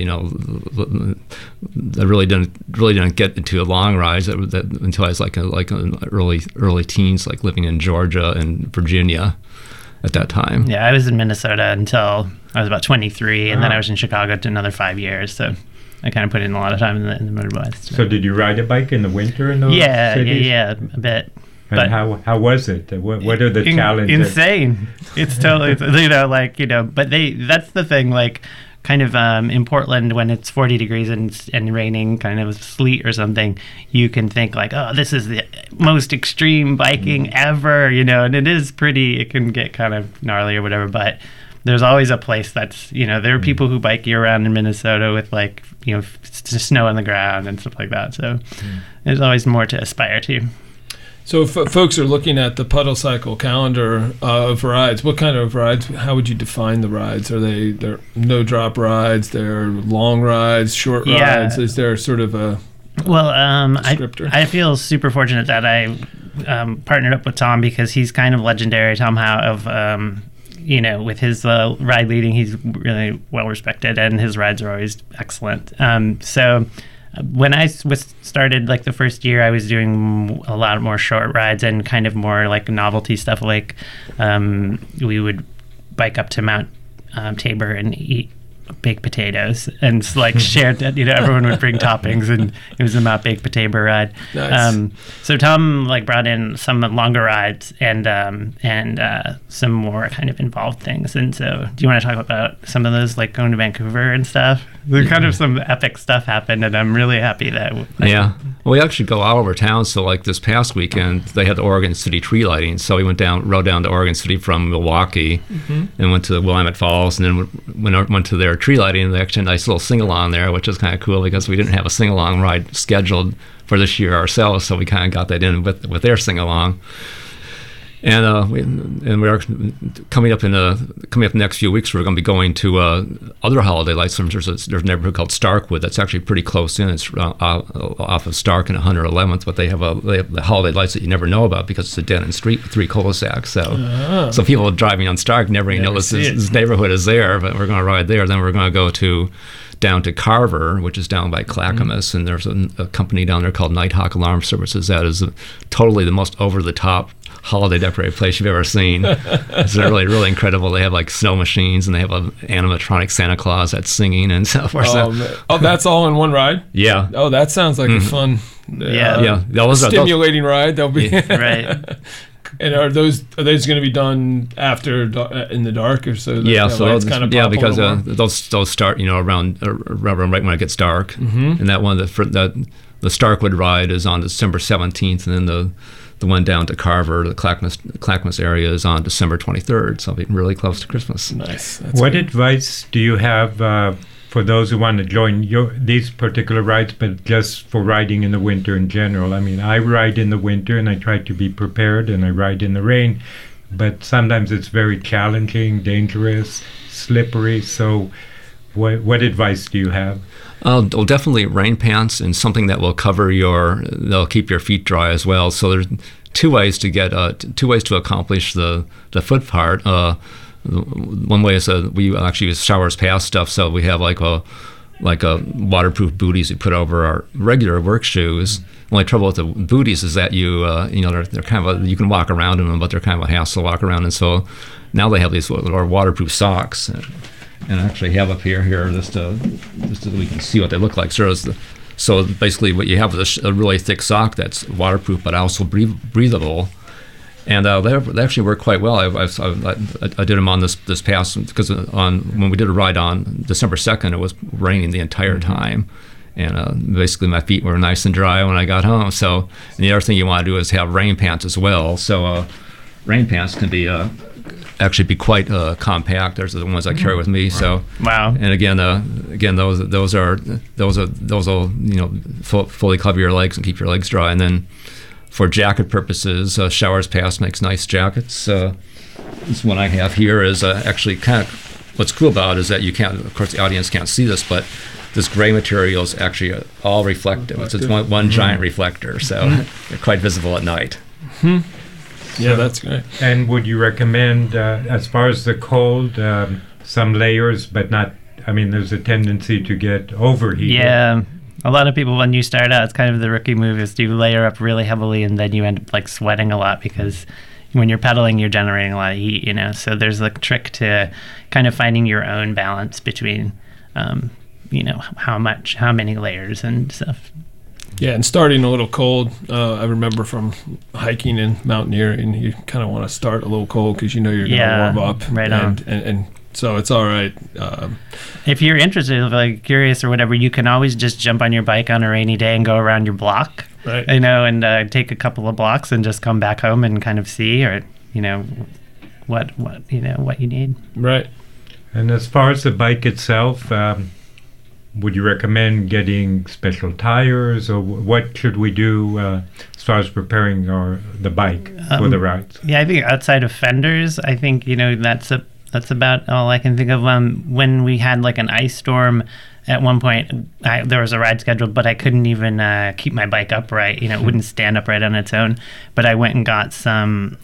I really didn't get into long rides until I was like in early teens, like living in Georgia and Virginia at that time.
Yeah, I was in Minnesota until I was about 23, and then I was in Chicago to another 5 years. So I kind of put in a lot of time in the Midwest.
So did you ride a bike in the winter in those cities?
Yeah, a bit.
And how was it? What are the challenges?
Insane. It's totally, but that's the thing, like, kind of in Portland, when it's 40 degrees and raining, kind of sleet or something, you can think like, oh, this is the most extreme biking ever, and it can get kind of gnarly or whatever, but there's always a place that's, there are people who bike year round in Minnesota with snow on the ground and stuff like that. So there's always more to aspire to.
So if folks are looking at the Puddle Cycle calendar of rides, what kind of rides, how would you define the rides? Are they're no-drop rides, they're long rides, short rides? Is there sort of a descriptor?
I feel super fortunate that I partnered up with Tom, because he's kind of legendary, Tom Howe, of, with his ride leading, he's really well-respected, and his rides are always excellent. So when I started, like the first year, I was doing a lot more short rides and kind of more like novelty stuff. Like we would bike up to Mount Tabor and eat baked potatoes and like shared that, everyone would bring toppings, and it was a Mount Baked Potato ride.
Nice.
So Tom like brought in some longer rides and some more kind of involved things. And so do you want to talk about some of those, like going to Vancouver and stuff? There kind of some epic stuff happened, and I'm really happy that
Yeah. Well, we actually go all over town. So like this past weekend, they had the Oregon City tree lighting. So we rode down to Oregon City from Milwaukee and went to the Willamette Falls, and then went to their tree lighting. They actually had a nice little sing-along there, which is kind of cool because we didn't have a sing-along ride scheduled for this year ourselves. So we kind of got that in with their sing-along. And we are coming up in the next few weeks. We're going to be going to other holiday lights. There's a neighborhood called Starkwood that's actually pretty close in. It's off of Stark and 111th, but they have the holiday lights that you never know about because it's a dead-end street with 3 cul-de-sacs. So people driving on Stark never even know this neighborhood is there. But we're going to ride there. Then we're going to go down to Carver, which is down by Clackamas, and there's a company down there called Nighthawk Alarm Services that is totally the most over-the-top holiday decorated place you've ever seen. It's really, really incredible. They have like snow machines, and they have an animatronic Santa Claus that's singing and so forth.
That's all in one ride?
Yeah.
Oh, that sounds like a fun, stimulating ride. They'll be
right.
And are those going to be done after in the dark or so?
So
kind of
because those start around right when it gets dark, and that one the Starkwood ride is on December 17th, and then the one down to Carver, the Clackamas area, is on December 23rd. So I'll be really close to Christmas.
Nice.
What advice do you have for those who want to join these particular rides, but just for riding in the winter in general? I mean, I ride in the winter and I try to be prepared, and I ride in the rain, but sometimes it's very challenging, dangerous, slippery. So what advice do you have?
Well, definitely rain pants and something that will they'll keep your feet dry as well. So there's two ways to accomplish the foot part. One way is we actually use Showers Pass stuff. So we have like a waterproof booties we put over our regular work shoes. Only trouble with the booties is that they're kind of you can walk around in them, but they're kind of a hassle to walk around. And so now they have these waterproof socks. And I actually have up here just so we can see what they look like. So basically what you have is a really thick sock that's waterproof but also breathable. And they actually work quite well. I did them on this past, because when we did a ride on December 2nd, it was raining the entire time. And basically my feet were nice and dry when I got home. So, and the other thing you want to do is have rain pants as well. So rain pants can be actually be quite compact. There's the ones I carry with me. So
wow.
And again, those will fully cover your legs and keep your legs dry. And then for jacket purposes, Showers Pass makes nice jackets. This one I have here is actually kind of what's cool about it is that you can't, of course, the audience can't see this, but this gray material is actually all reflective. It's one giant reflector, so they're quite visible at night.
Yeah, that's great.
And would you recommend, as far as the cold, some layers, but not, I mean, there's a tendency to get overheated.
Yeah. A lot of people, when you start out, it's kind of the rookie move is to layer up really heavily, and then you end up like sweating a lot because when you're pedaling, you're generating a lot of heat, So there's a trick to kind of finding your own balance between, how many layers and stuff.
Yeah, and starting a little cold. I remember from hiking and mountaineering, you kind of want to start a little cold because you're going to warm up.
Right on.
And so it's all right.
If you're interested, like curious or whatever, you can always just jump on your bike on a rainy day and go around your block.
Right.
And take a couple of blocks and just come back home and kind of see, or what you need.
Right.
And as far as the bike itself, would you recommend getting special tires, or what should we do as far as preparing the bike for the rides?
Yeah, I think outside of fenders, I think that's about all I can think of. When we had like an ice storm, at one point there was a ride scheduled, but I couldn't even keep my bike upright. It wouldn't stand upright on its own. But I went and got some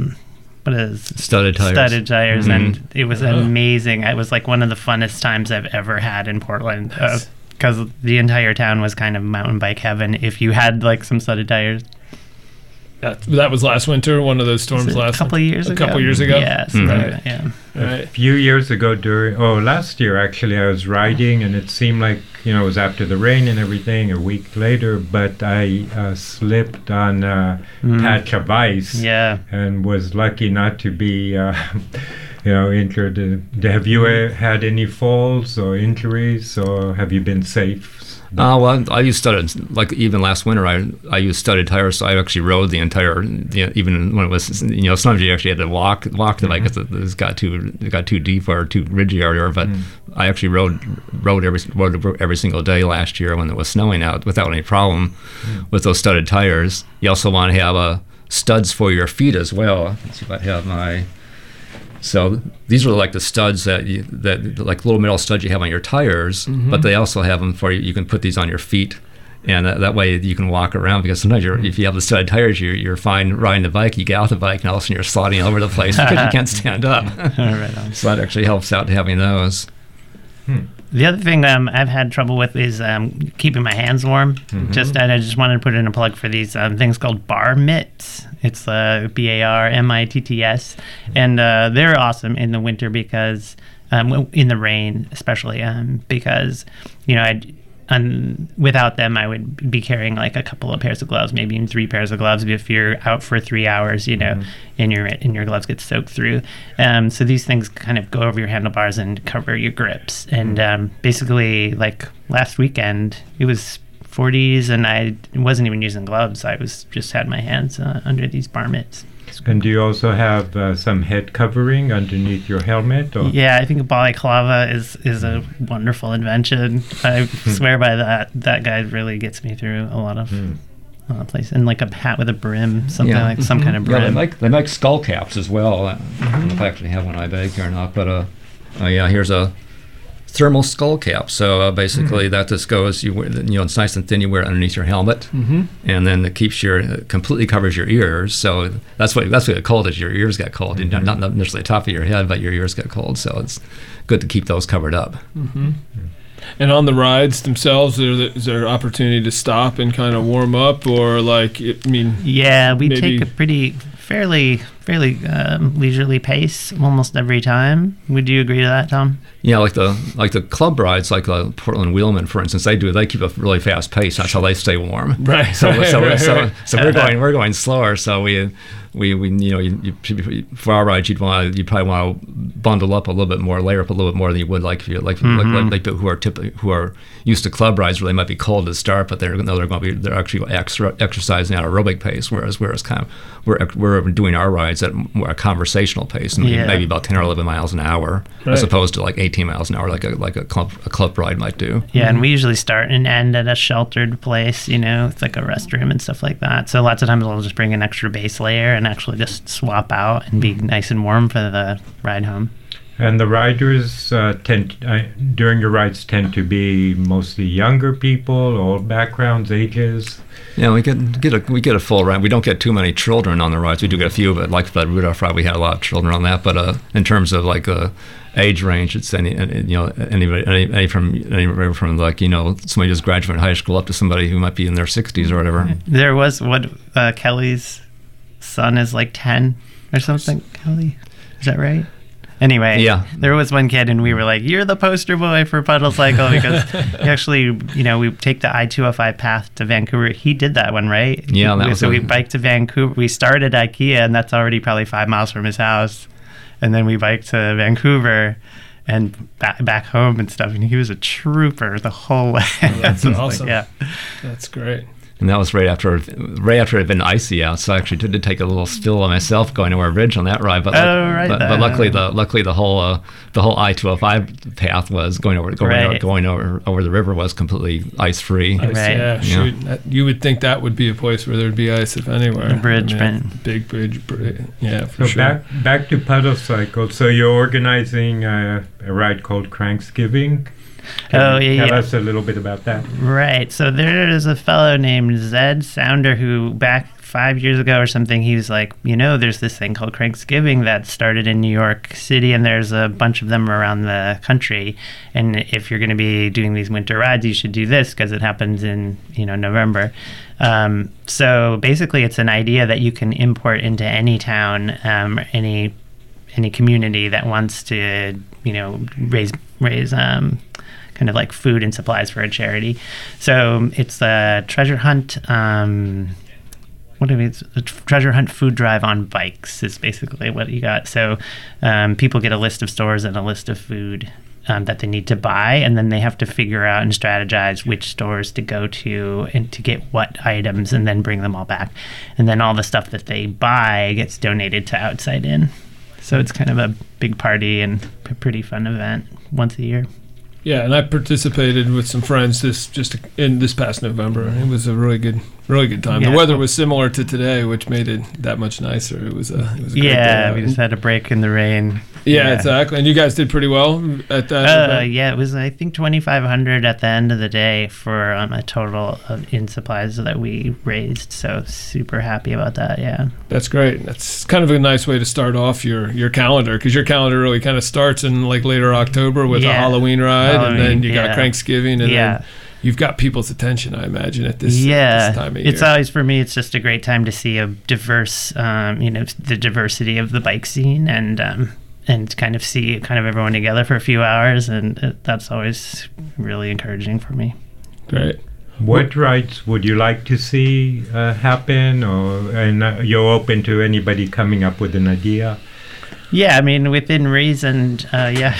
studded tires,
and it was amazing. It was like one of the funnest times I've ever had in Portland, because the entire town was kind of mountain bike heaven if you had like some studded tires.
That was last winter, one of those storms
a couple of years ago.
Yeah,
yeah.
Right.
A few years ago, last year actually, I was riding, and it seemed like it was after the rain and everything. A week later, but I slipped on a patch of ice, and was lucky not to be, injured. Have you had any falls or injuries, or have you been safe?
Well, I used studded, like even last winter, I used studded tires, so I actually rode the entire, even when it was, sometimes you actually had to walk the bike because it got too deep or too ridgy area, but I actually rode every single day last year when it was snowing out without any problem with those studded tires. You also want to have studs for your feet as well. Let's see if I have my... So these are like the studs that like little metal studs you have on your tires, but they also have them for you. You can put these on your feet, and that way you can walk around. Because sometimes if you have the studded tires, you're fine riding the bike. You get off the bike, and all of a sudden you're sliding all over the place because you can't stand up. So that actually helps out having those.
The other thing I've had trouble with is keeping my hands warm. I just wanted to put in a plug for these things called bar mitts. It's BARMITTS, and they're awesome in the winter because in the rain especially because without them I would be carrying like a couple of pairs of gloves, maybe even 3 pairs of gloves if you're out for 3 hours, and your gloves get soaked through. So these things kind of go over your handlebars and cover your grips. And basically, like last weekend, it was 40s, and I wasn't even using gloves. I just had my hands under these bar mitts.
And do you also have some head covering underneath your helmet? Or?
Yeah, I think balaclava is a wonderful invention. I swear by that. That guy really gets me through a lot of places. And like a hat with a brim, something like some kind of brim.
Yeah, they make skull caps as well. I don't know if I actually have one in my bag here or not, but here's a thermal skull cap. So basically that just goes, it's nice and thin, you wear it underneath your helmet, and then it completely covers your ears. So that's what it called, is your ears get cold. Not necessarily the top of your head, but your ears get cold. So it's good to keep those covered up.
And on the rides themselves, is there opportunity to stop and kind of warm up, or
we take a fairly leisurely pace almost every time. Would you agree to that, Tom?
Yeah, like the club rides, like Portland Wheelman, for instance, they keep a really fast pace. That's how they stay warm.
Right.
So we're going slower. So we for our rides, you'd probably want to bundle up a little bit more, layer up a little bit more than you would like people who are used to club rides, where they might be cold to start, but they're actually exercising at aerobic pace, whereas kind of we're doing our rides at more a conversational pace, maybe about 10 or 11 miles an hour, as opposed to like 18 miles an hour, like a club ride might do.
Yeah, and we usually start and end at a sheltered place, it's like a restroom and stuff like that. So lots of times we'll just bring an extra base layer and actually just swap out and be nice and warm for the ride home.
And the riders during your rides tend to be mostly younger people, all backgrounds, ages.
Yeah, we get a full ride. We don't get too many children on the rides. We do get a few, but like the Rudolph ride, we had a lot of children on that. But in terms of like age range, it's anybody from like somebody just graduated high school up to somebody who might be in their 60s or whatever.
There was Kelly's son is like 10 or something. Kelly, is that right? Anyway, there was one kid, and we were like, "You're the poster boy for Puddle Cycle," because he actually, we take the I-205 path to Vancouver. He did that one, right?
Yeah.
We biked to Vancouver. We started at IKEA, and that's already probably 5 miles from his house. And then we biked to Vancouver and back home and stuff. And he was a trooper the whole way.
Oh, that's awesome. That's great.
And that was right after it had been icy out, so I actually did take a little spill on myself going over a bridge on that ride. But luckily the whole I-205 path was going over the river was completely ice free.
Right.
Yeah. You would think that would be a place where there'd be ice if anywhere.
A bridge,
big bridge. Yeah, for
so
sure.
Back to Puddle Cycle. So you're organizing a ride called Cranksgiving. Tell us a little bit about that.
Right. So there is a fellow named Zed Sounder who back 5 years ago or something, he was like, there's this thing called Cranksgiving that started in New York City, and there's a bunch of them around the country. And if you're going to be doing these winter rides, you should do this because it happens in, November. So basically it's an idea that you can import into any town, any community that wants to, raise kind of like food and supplies for a charity. So it's a treasure hunt. The treasure hunt food drive on bikes is basically what you got. So people get a list of stores and a list of food that they need to buy, and then they have to figure out and strategize which stores to go to and to get what items, and then bring them all back. And then all the stuff that they buy gets donated to Outside In. So it's kind of a big party and a pretty fun event once a year.
Yeah, and I participated with some friends this past November. It was a really good time.
Yeah,
the weather was similar to today, which made it that much nicer. It was a great day.
Yeah, we just had a break in the rain.
Yeah, exactly. And you guys did pretty well at that event?
Yeah, it was, I think, $2,500 at the end of the day for a total in supplies that we raised. So super happy about that, yeah.
That's great. That's kind of a nice way to start off your calendar, because your calendar really kind of starts in like later October with a Halloween ride, and then you got Cranksgiving, and then you've got people's attention, I imagine, at this time of year.
It's always, for me, it's just a great time to see a diverse, the diversity of the bike scene, and kind of see everyone together for a few hours, and that's always really encouraging for me.
Great.
What rides would you like to see happen, and you're open to anybody coming up with an idea?
Yeah, I mean, within reason, yeah.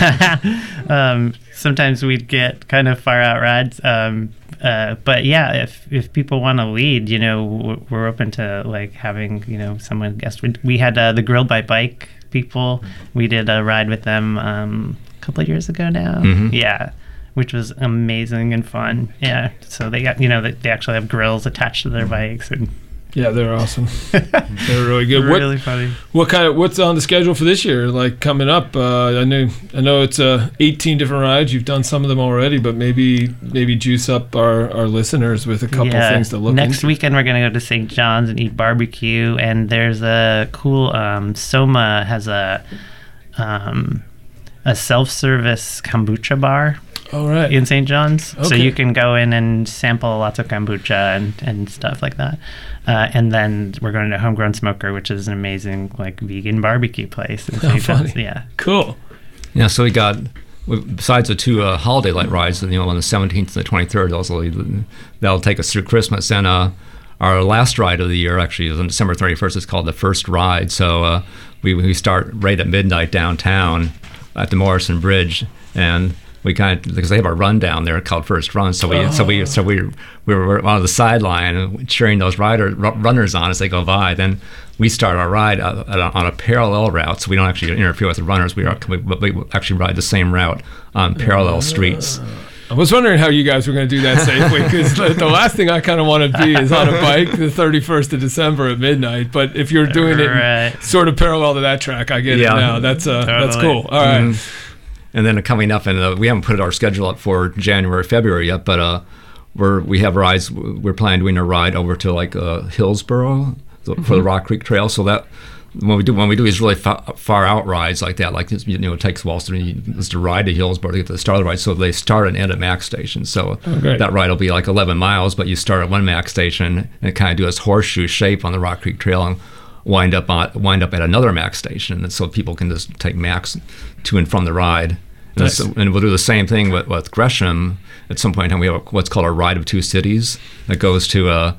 Sometimes we'd get kind of far out rides, but yeah, if people want to lead, we're open to like having someone guest. We had the Grilled by Bike people. We did a ride with them a couple of years ago now.
Mm-hmm.
Yeah, which was amazing and fun. Yeah, so they got they actually have grills attached to their bikes, and
yeah, they're awesome. They're really good.
Really funny.
What's on the schedule for this year? Like coming up, I know it's 18 different rides. You've done some of them already, but maybe juice up our listeners with a couple things to look
Next
into.
weekend we're gonna go to St. John's and eat barbecue, and there's a cool Soma has a self-service kombucha bar.
All right.
In St. John's.
Okay.
So you can go in and sample lots of kombucha and stuff like that. And then we're going to Homegrown Smoker, which is an amazing vegan barbecue place in St. John's. Yeah.
Cool.
Yeah, so we got, besides the two holiday light rides, on the 17th and the 23rd, that'll take us through Christmas. And our last ride of the year actually is on December 31st. It's called the First Ride. So we start right at midnight downtown at the Morrison Bridge, and we because they have a run down there called First Run, so we were on the sideline cheering those runners on as they go by. Then we start our ride on a parallel route, so we don't actually interfere with the runners. We actually ride the same route on parallel streets.
I was wondering how you guys were going to do that safely, because the last thing I kind of want to be is on a bike the 31st of December at midnight. But if you're doing it sort of parallel to that track, I get it now. That's cool. All right.
Mm-hmm. And then coming up, and we haven't put our schedule up for January, February yet, but we have rides. We're planning doing a ride over to Hillsborough for the Rock Creek Trail. So that when we do these really far out rides like that, it takes Wall Street to ride to Hillsborough to get to the start of the ride. So they start and end at Mack Station. So that ride will be 11 miles, but you start at one Mack Station and kind of do this horseshoe shape on the Rock Creek Trail and wind up at another Mack Station, and so people can just take Macks to and from the ride.
Nice.
And we'll do the same thing with Gresham. At some point in time, we have what's called a Ride of Two Cities that goes to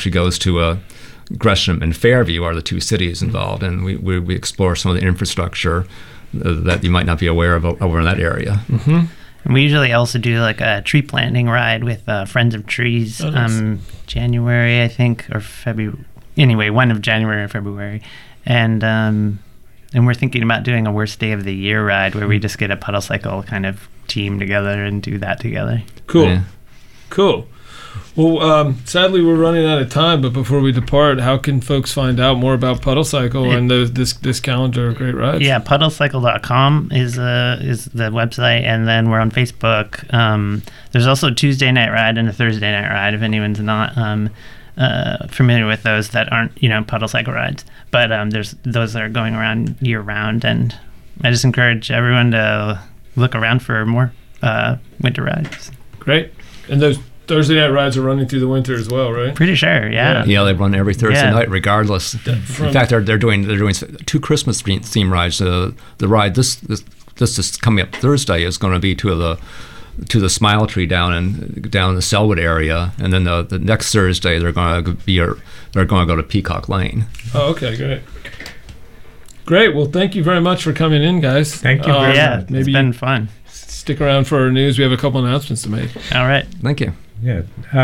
Gresham and Fairview are the two cities involved, and we explore some of the infrastructure that you might not be aware of over in that area.
Mm-hmm.
And we usually also do a tree planting ride with Friends of Trees. January, I think, or February. Anyway, one of January or February, and we're thinking about doing a Worst Day of the Year ride where we just get a Puddle Cycle kind of team together and do that together.
Cool.
Yeah.
Cool. Well, sadly, we're running out of time, but before we depart, how can folks find out more about Puddle Cycle and this calendar of great rides?
Yeah, puddlecycle.com is the website, and then we're on Facebook. There's also a Tuesday night ride and a Thursday night ride if anyone's not familiar with those that aren't, Puddle Cycle rides. But there's those that are going around year round, and I just encourage everyone to look around for more winter rides.
Great. And those Thursday night rides are running through the winter as well, right?
Pretty sure, yeah.
Yeah, they run every Thursday
Yeah.
night, regardless. In fact, they're doing 2 Christmas theme rides. The ride this is coming up Thursday is going to be to the Smile Tree down in the Selwood area, and then the next Thursday they're going to go to Peacock Lane.
Oh, okay, great. Great. Well, thank you very much for coming in, guys.
Thank you very
Yeah,
much.
it's been fun.
Stick around for our news. We have a couple announcements to make.
All right.
Thank you.
Yeah.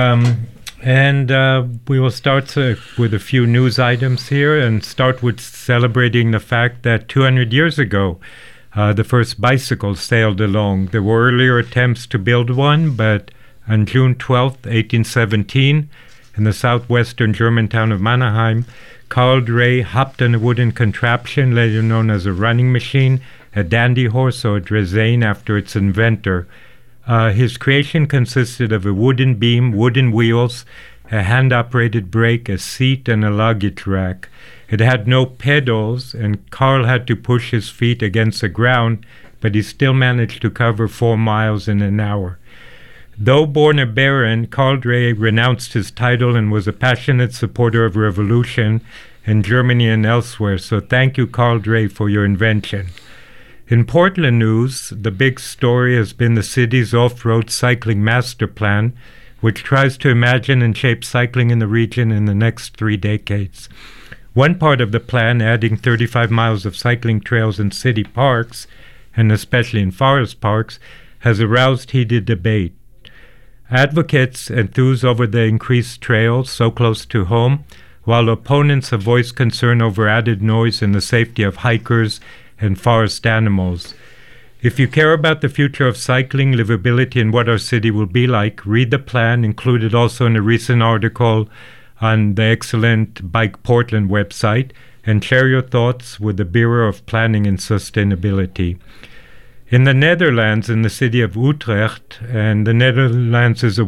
And we will start with a few news items here and start with celebrating the fact that 200 years ago, the first bicycle sailed along. There were earlier attempts to build one, but on June 12th, 1817, in the southwestern German town of Mannheim, Carl Drey hopped on a wooden contraption, later known as a running machine, a dandy horse or a draisine after its inventor. His creation consisted of a wooden beam, wooden wheels, a hand-operated brake, a seat, and a luggage rack. It had no pedals, and Carl had to push his feet against the ground, but he still managed to cover 4 miles in an hour. Though born a baron, Carl Drey renounced his title and was a passionate supporter of revolution in Germany and elsewhere, so thank you, Carl Drey, for your invention. In Portland news, the big story has been the city's off-road cycling master plan, which tries to imagine and shape cycling in the region in the next 3 decades. One part of the plan, adding 35 miles of cycling trails in city parks, and especially in forest parks, has aroused heated debate. Advocates enthuse over the increased trails so close to home, while opponents have voiced concern over added noise and the safety of hikers and forest animals. If you care about the future of cycling, livability, and what our city will be like, read the plan, included also in a recent article on the excellent Bike Portland website, and share your thoughts with the Bureau of Planning and Sustainability. In the Netherlands, in the city of Utrecht, and the Netherlands is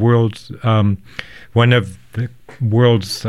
one of the world's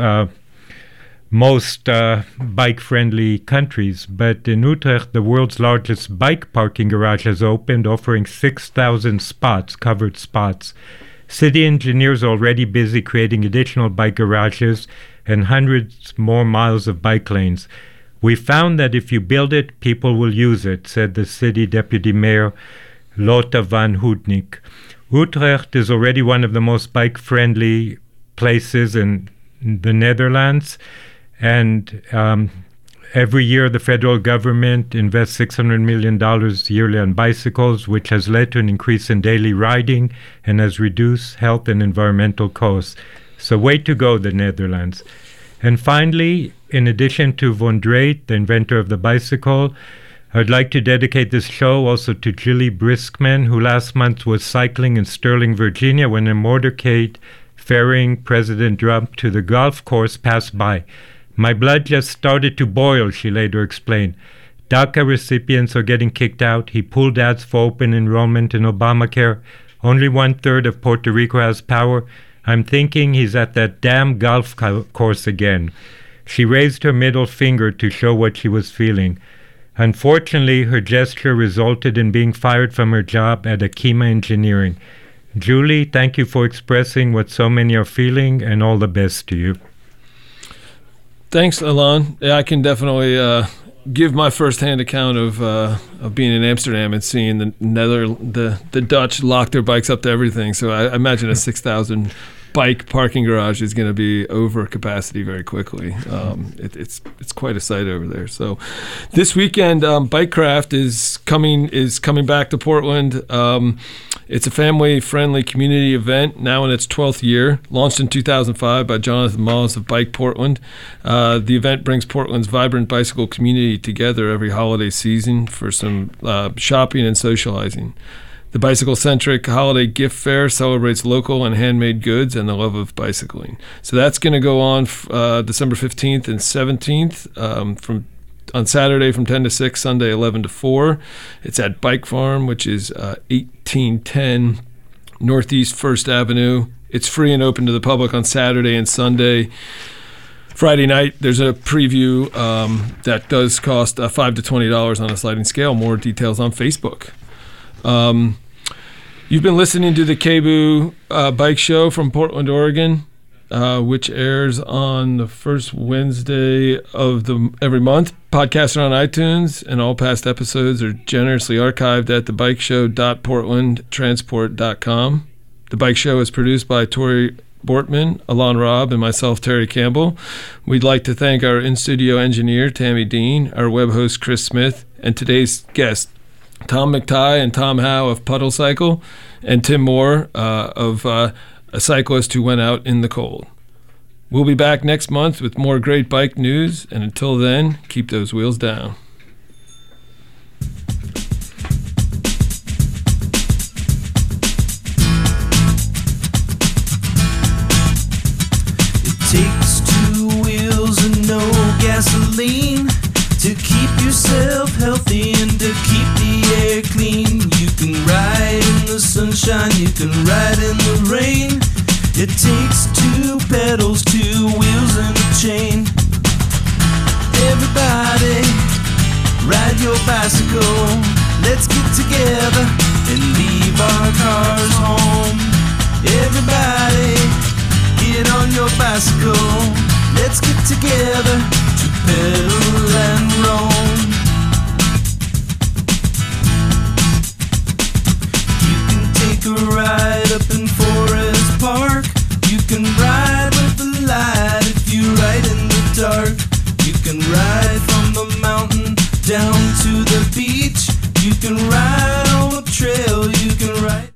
most bike-friendly countries, but in Utrecht, the world's largest bike parking garage has opened, offering 6,000 covered spots. City engineers are already busy creating additional bike garages and hundreds more miles of bike lanes. We found that if you build it, people will use it, said the city deputy mayor Lotte van Hoednik. Utrecht is already one of the most bike-friendly places in the Netherlands, and every year the federal government invests $600 million yearly on bicycles, which has led to an increase in daily riding and has reduced health and environmental costs. So way to go, the Netherlands. And finally, in addition to Von Drey, the inventor of the bicycle, I'd like to dedicate this show also to Julie Briskman, who last month was cycling in Sterling, Virginia, when a motorcade ferrying President Trump to the golf course passed by. My blood just started to boil, she later explained. DACA recipients are getting kicked out. He pulled ads for open enrollment in Obamacare. Only 1/3 of Puerto Rico has power. I'm thinking he's at that damn golf course again. She raised her middle finger to show what she was feeling. Unfortunately, her gesture resulted in being fired from her job at Akima Engineering. Julie, thank you for expressing what so many are feeling, and all the best to you.
Thanks, Alon. Yeah, I can definitely give my firsthand account of being in Amsterdam and seeing the Dutch lock their bikes up to everything. So I imagine a 6,000 bike parking garage is going to be over capacity very quickly. It's quite a sight over there. So this weekend, Bikecraft is coming back to Portland. It's a family-friendly community event, now in its 12th year, launched in 2005 by Jonathan Moss of Bike Portland. The event brings Portland's vibrant bicycle community together every holiday season for some shopping and socializing. The bicycle-centric holiday gift fair celebrates local and handmade goods and the love of bicycling. So that's going to go on December 15th and 17th on Saturday from 10 to 6, Sunday 11 to 4. It's at Bike Farm, which is 1810 Northeast 1st Avenue. It's free and open to the public on Saturday and Sunday. Friday night, there's a preview that does cost $5 to $20 on a sliding scale. More details on Facebook. You've been listening to the KBOO Bike Show from Portland, Oregon, which airs on the first Wednesday of every month. Podcasts are on iTunes, and all past episodes are generously archived at thebikeshow.portlandtransport.com. The Bike Show is produced by Tori Bortman, Alon Robb, and myself, Terry Campbell. We'd like to thank our in-studio engineer, Tammy Dean, our web host, Chris Smith, and today's guests, Tom McTighe and Tom Howe of Puddle Cycle, and Tim Moore of A Cyclist Who Went Out in the Cold. We'll be back next month with more great bike news, and until then, keep those wheels down.
It takes two wheels and no gasoline to keep yourself healthy and to keep the air clean. You can ride in the sunshine, you can ride in the rain. It takes two pedals, two wheels and a chain. Everybody, ride your bicycle. Let's get together and leave our cars home. Everybody, get on your bicycle. Let's get together to pedal and roam. You can take a ride up in Forest Park. You can ride with the light if you ride in the dark. You can ride from the mountain down to the beach. You can ride on the trail, you can ride.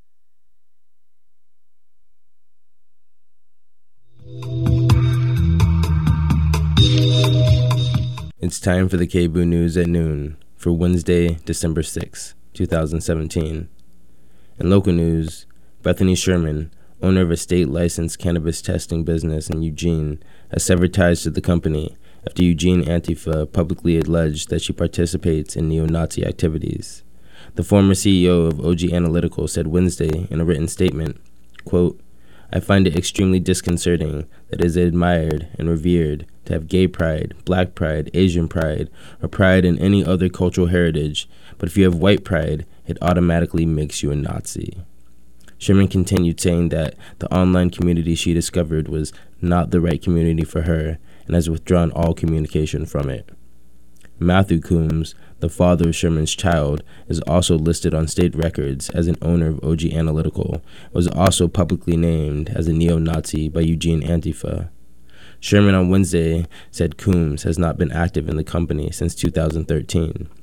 It's time for the KBOO News at noon for Wednesday, December 6, 2017. In local news, Bethany Sherman, owner of a state-licensed cannabis testing business in Eugene, has severed ties to the company after Eugene Antifa publicly alleged that she participates in neo-Nazi activities. The former CEO of OG Analytical said Wednesday in a written statement, quote, "I find it extremely disconcerting that it is admired and revered to have gay pride, black pride, Asian pride, or pride in any other cultural heritage, but if you have white pride, it automatically makes you a Nazi." Sherman continued saying that the online community she discovered was not the right community for her and has withdrawn all communication from it. Matthew Coombs, the father of Sherman's child, is also listed on state records as an owner of OG Analytical, was also publicly named as a neo-Nazi by Eugene Antifa. Sherman on Wednesday said Coombs has not been active in the company since 2013.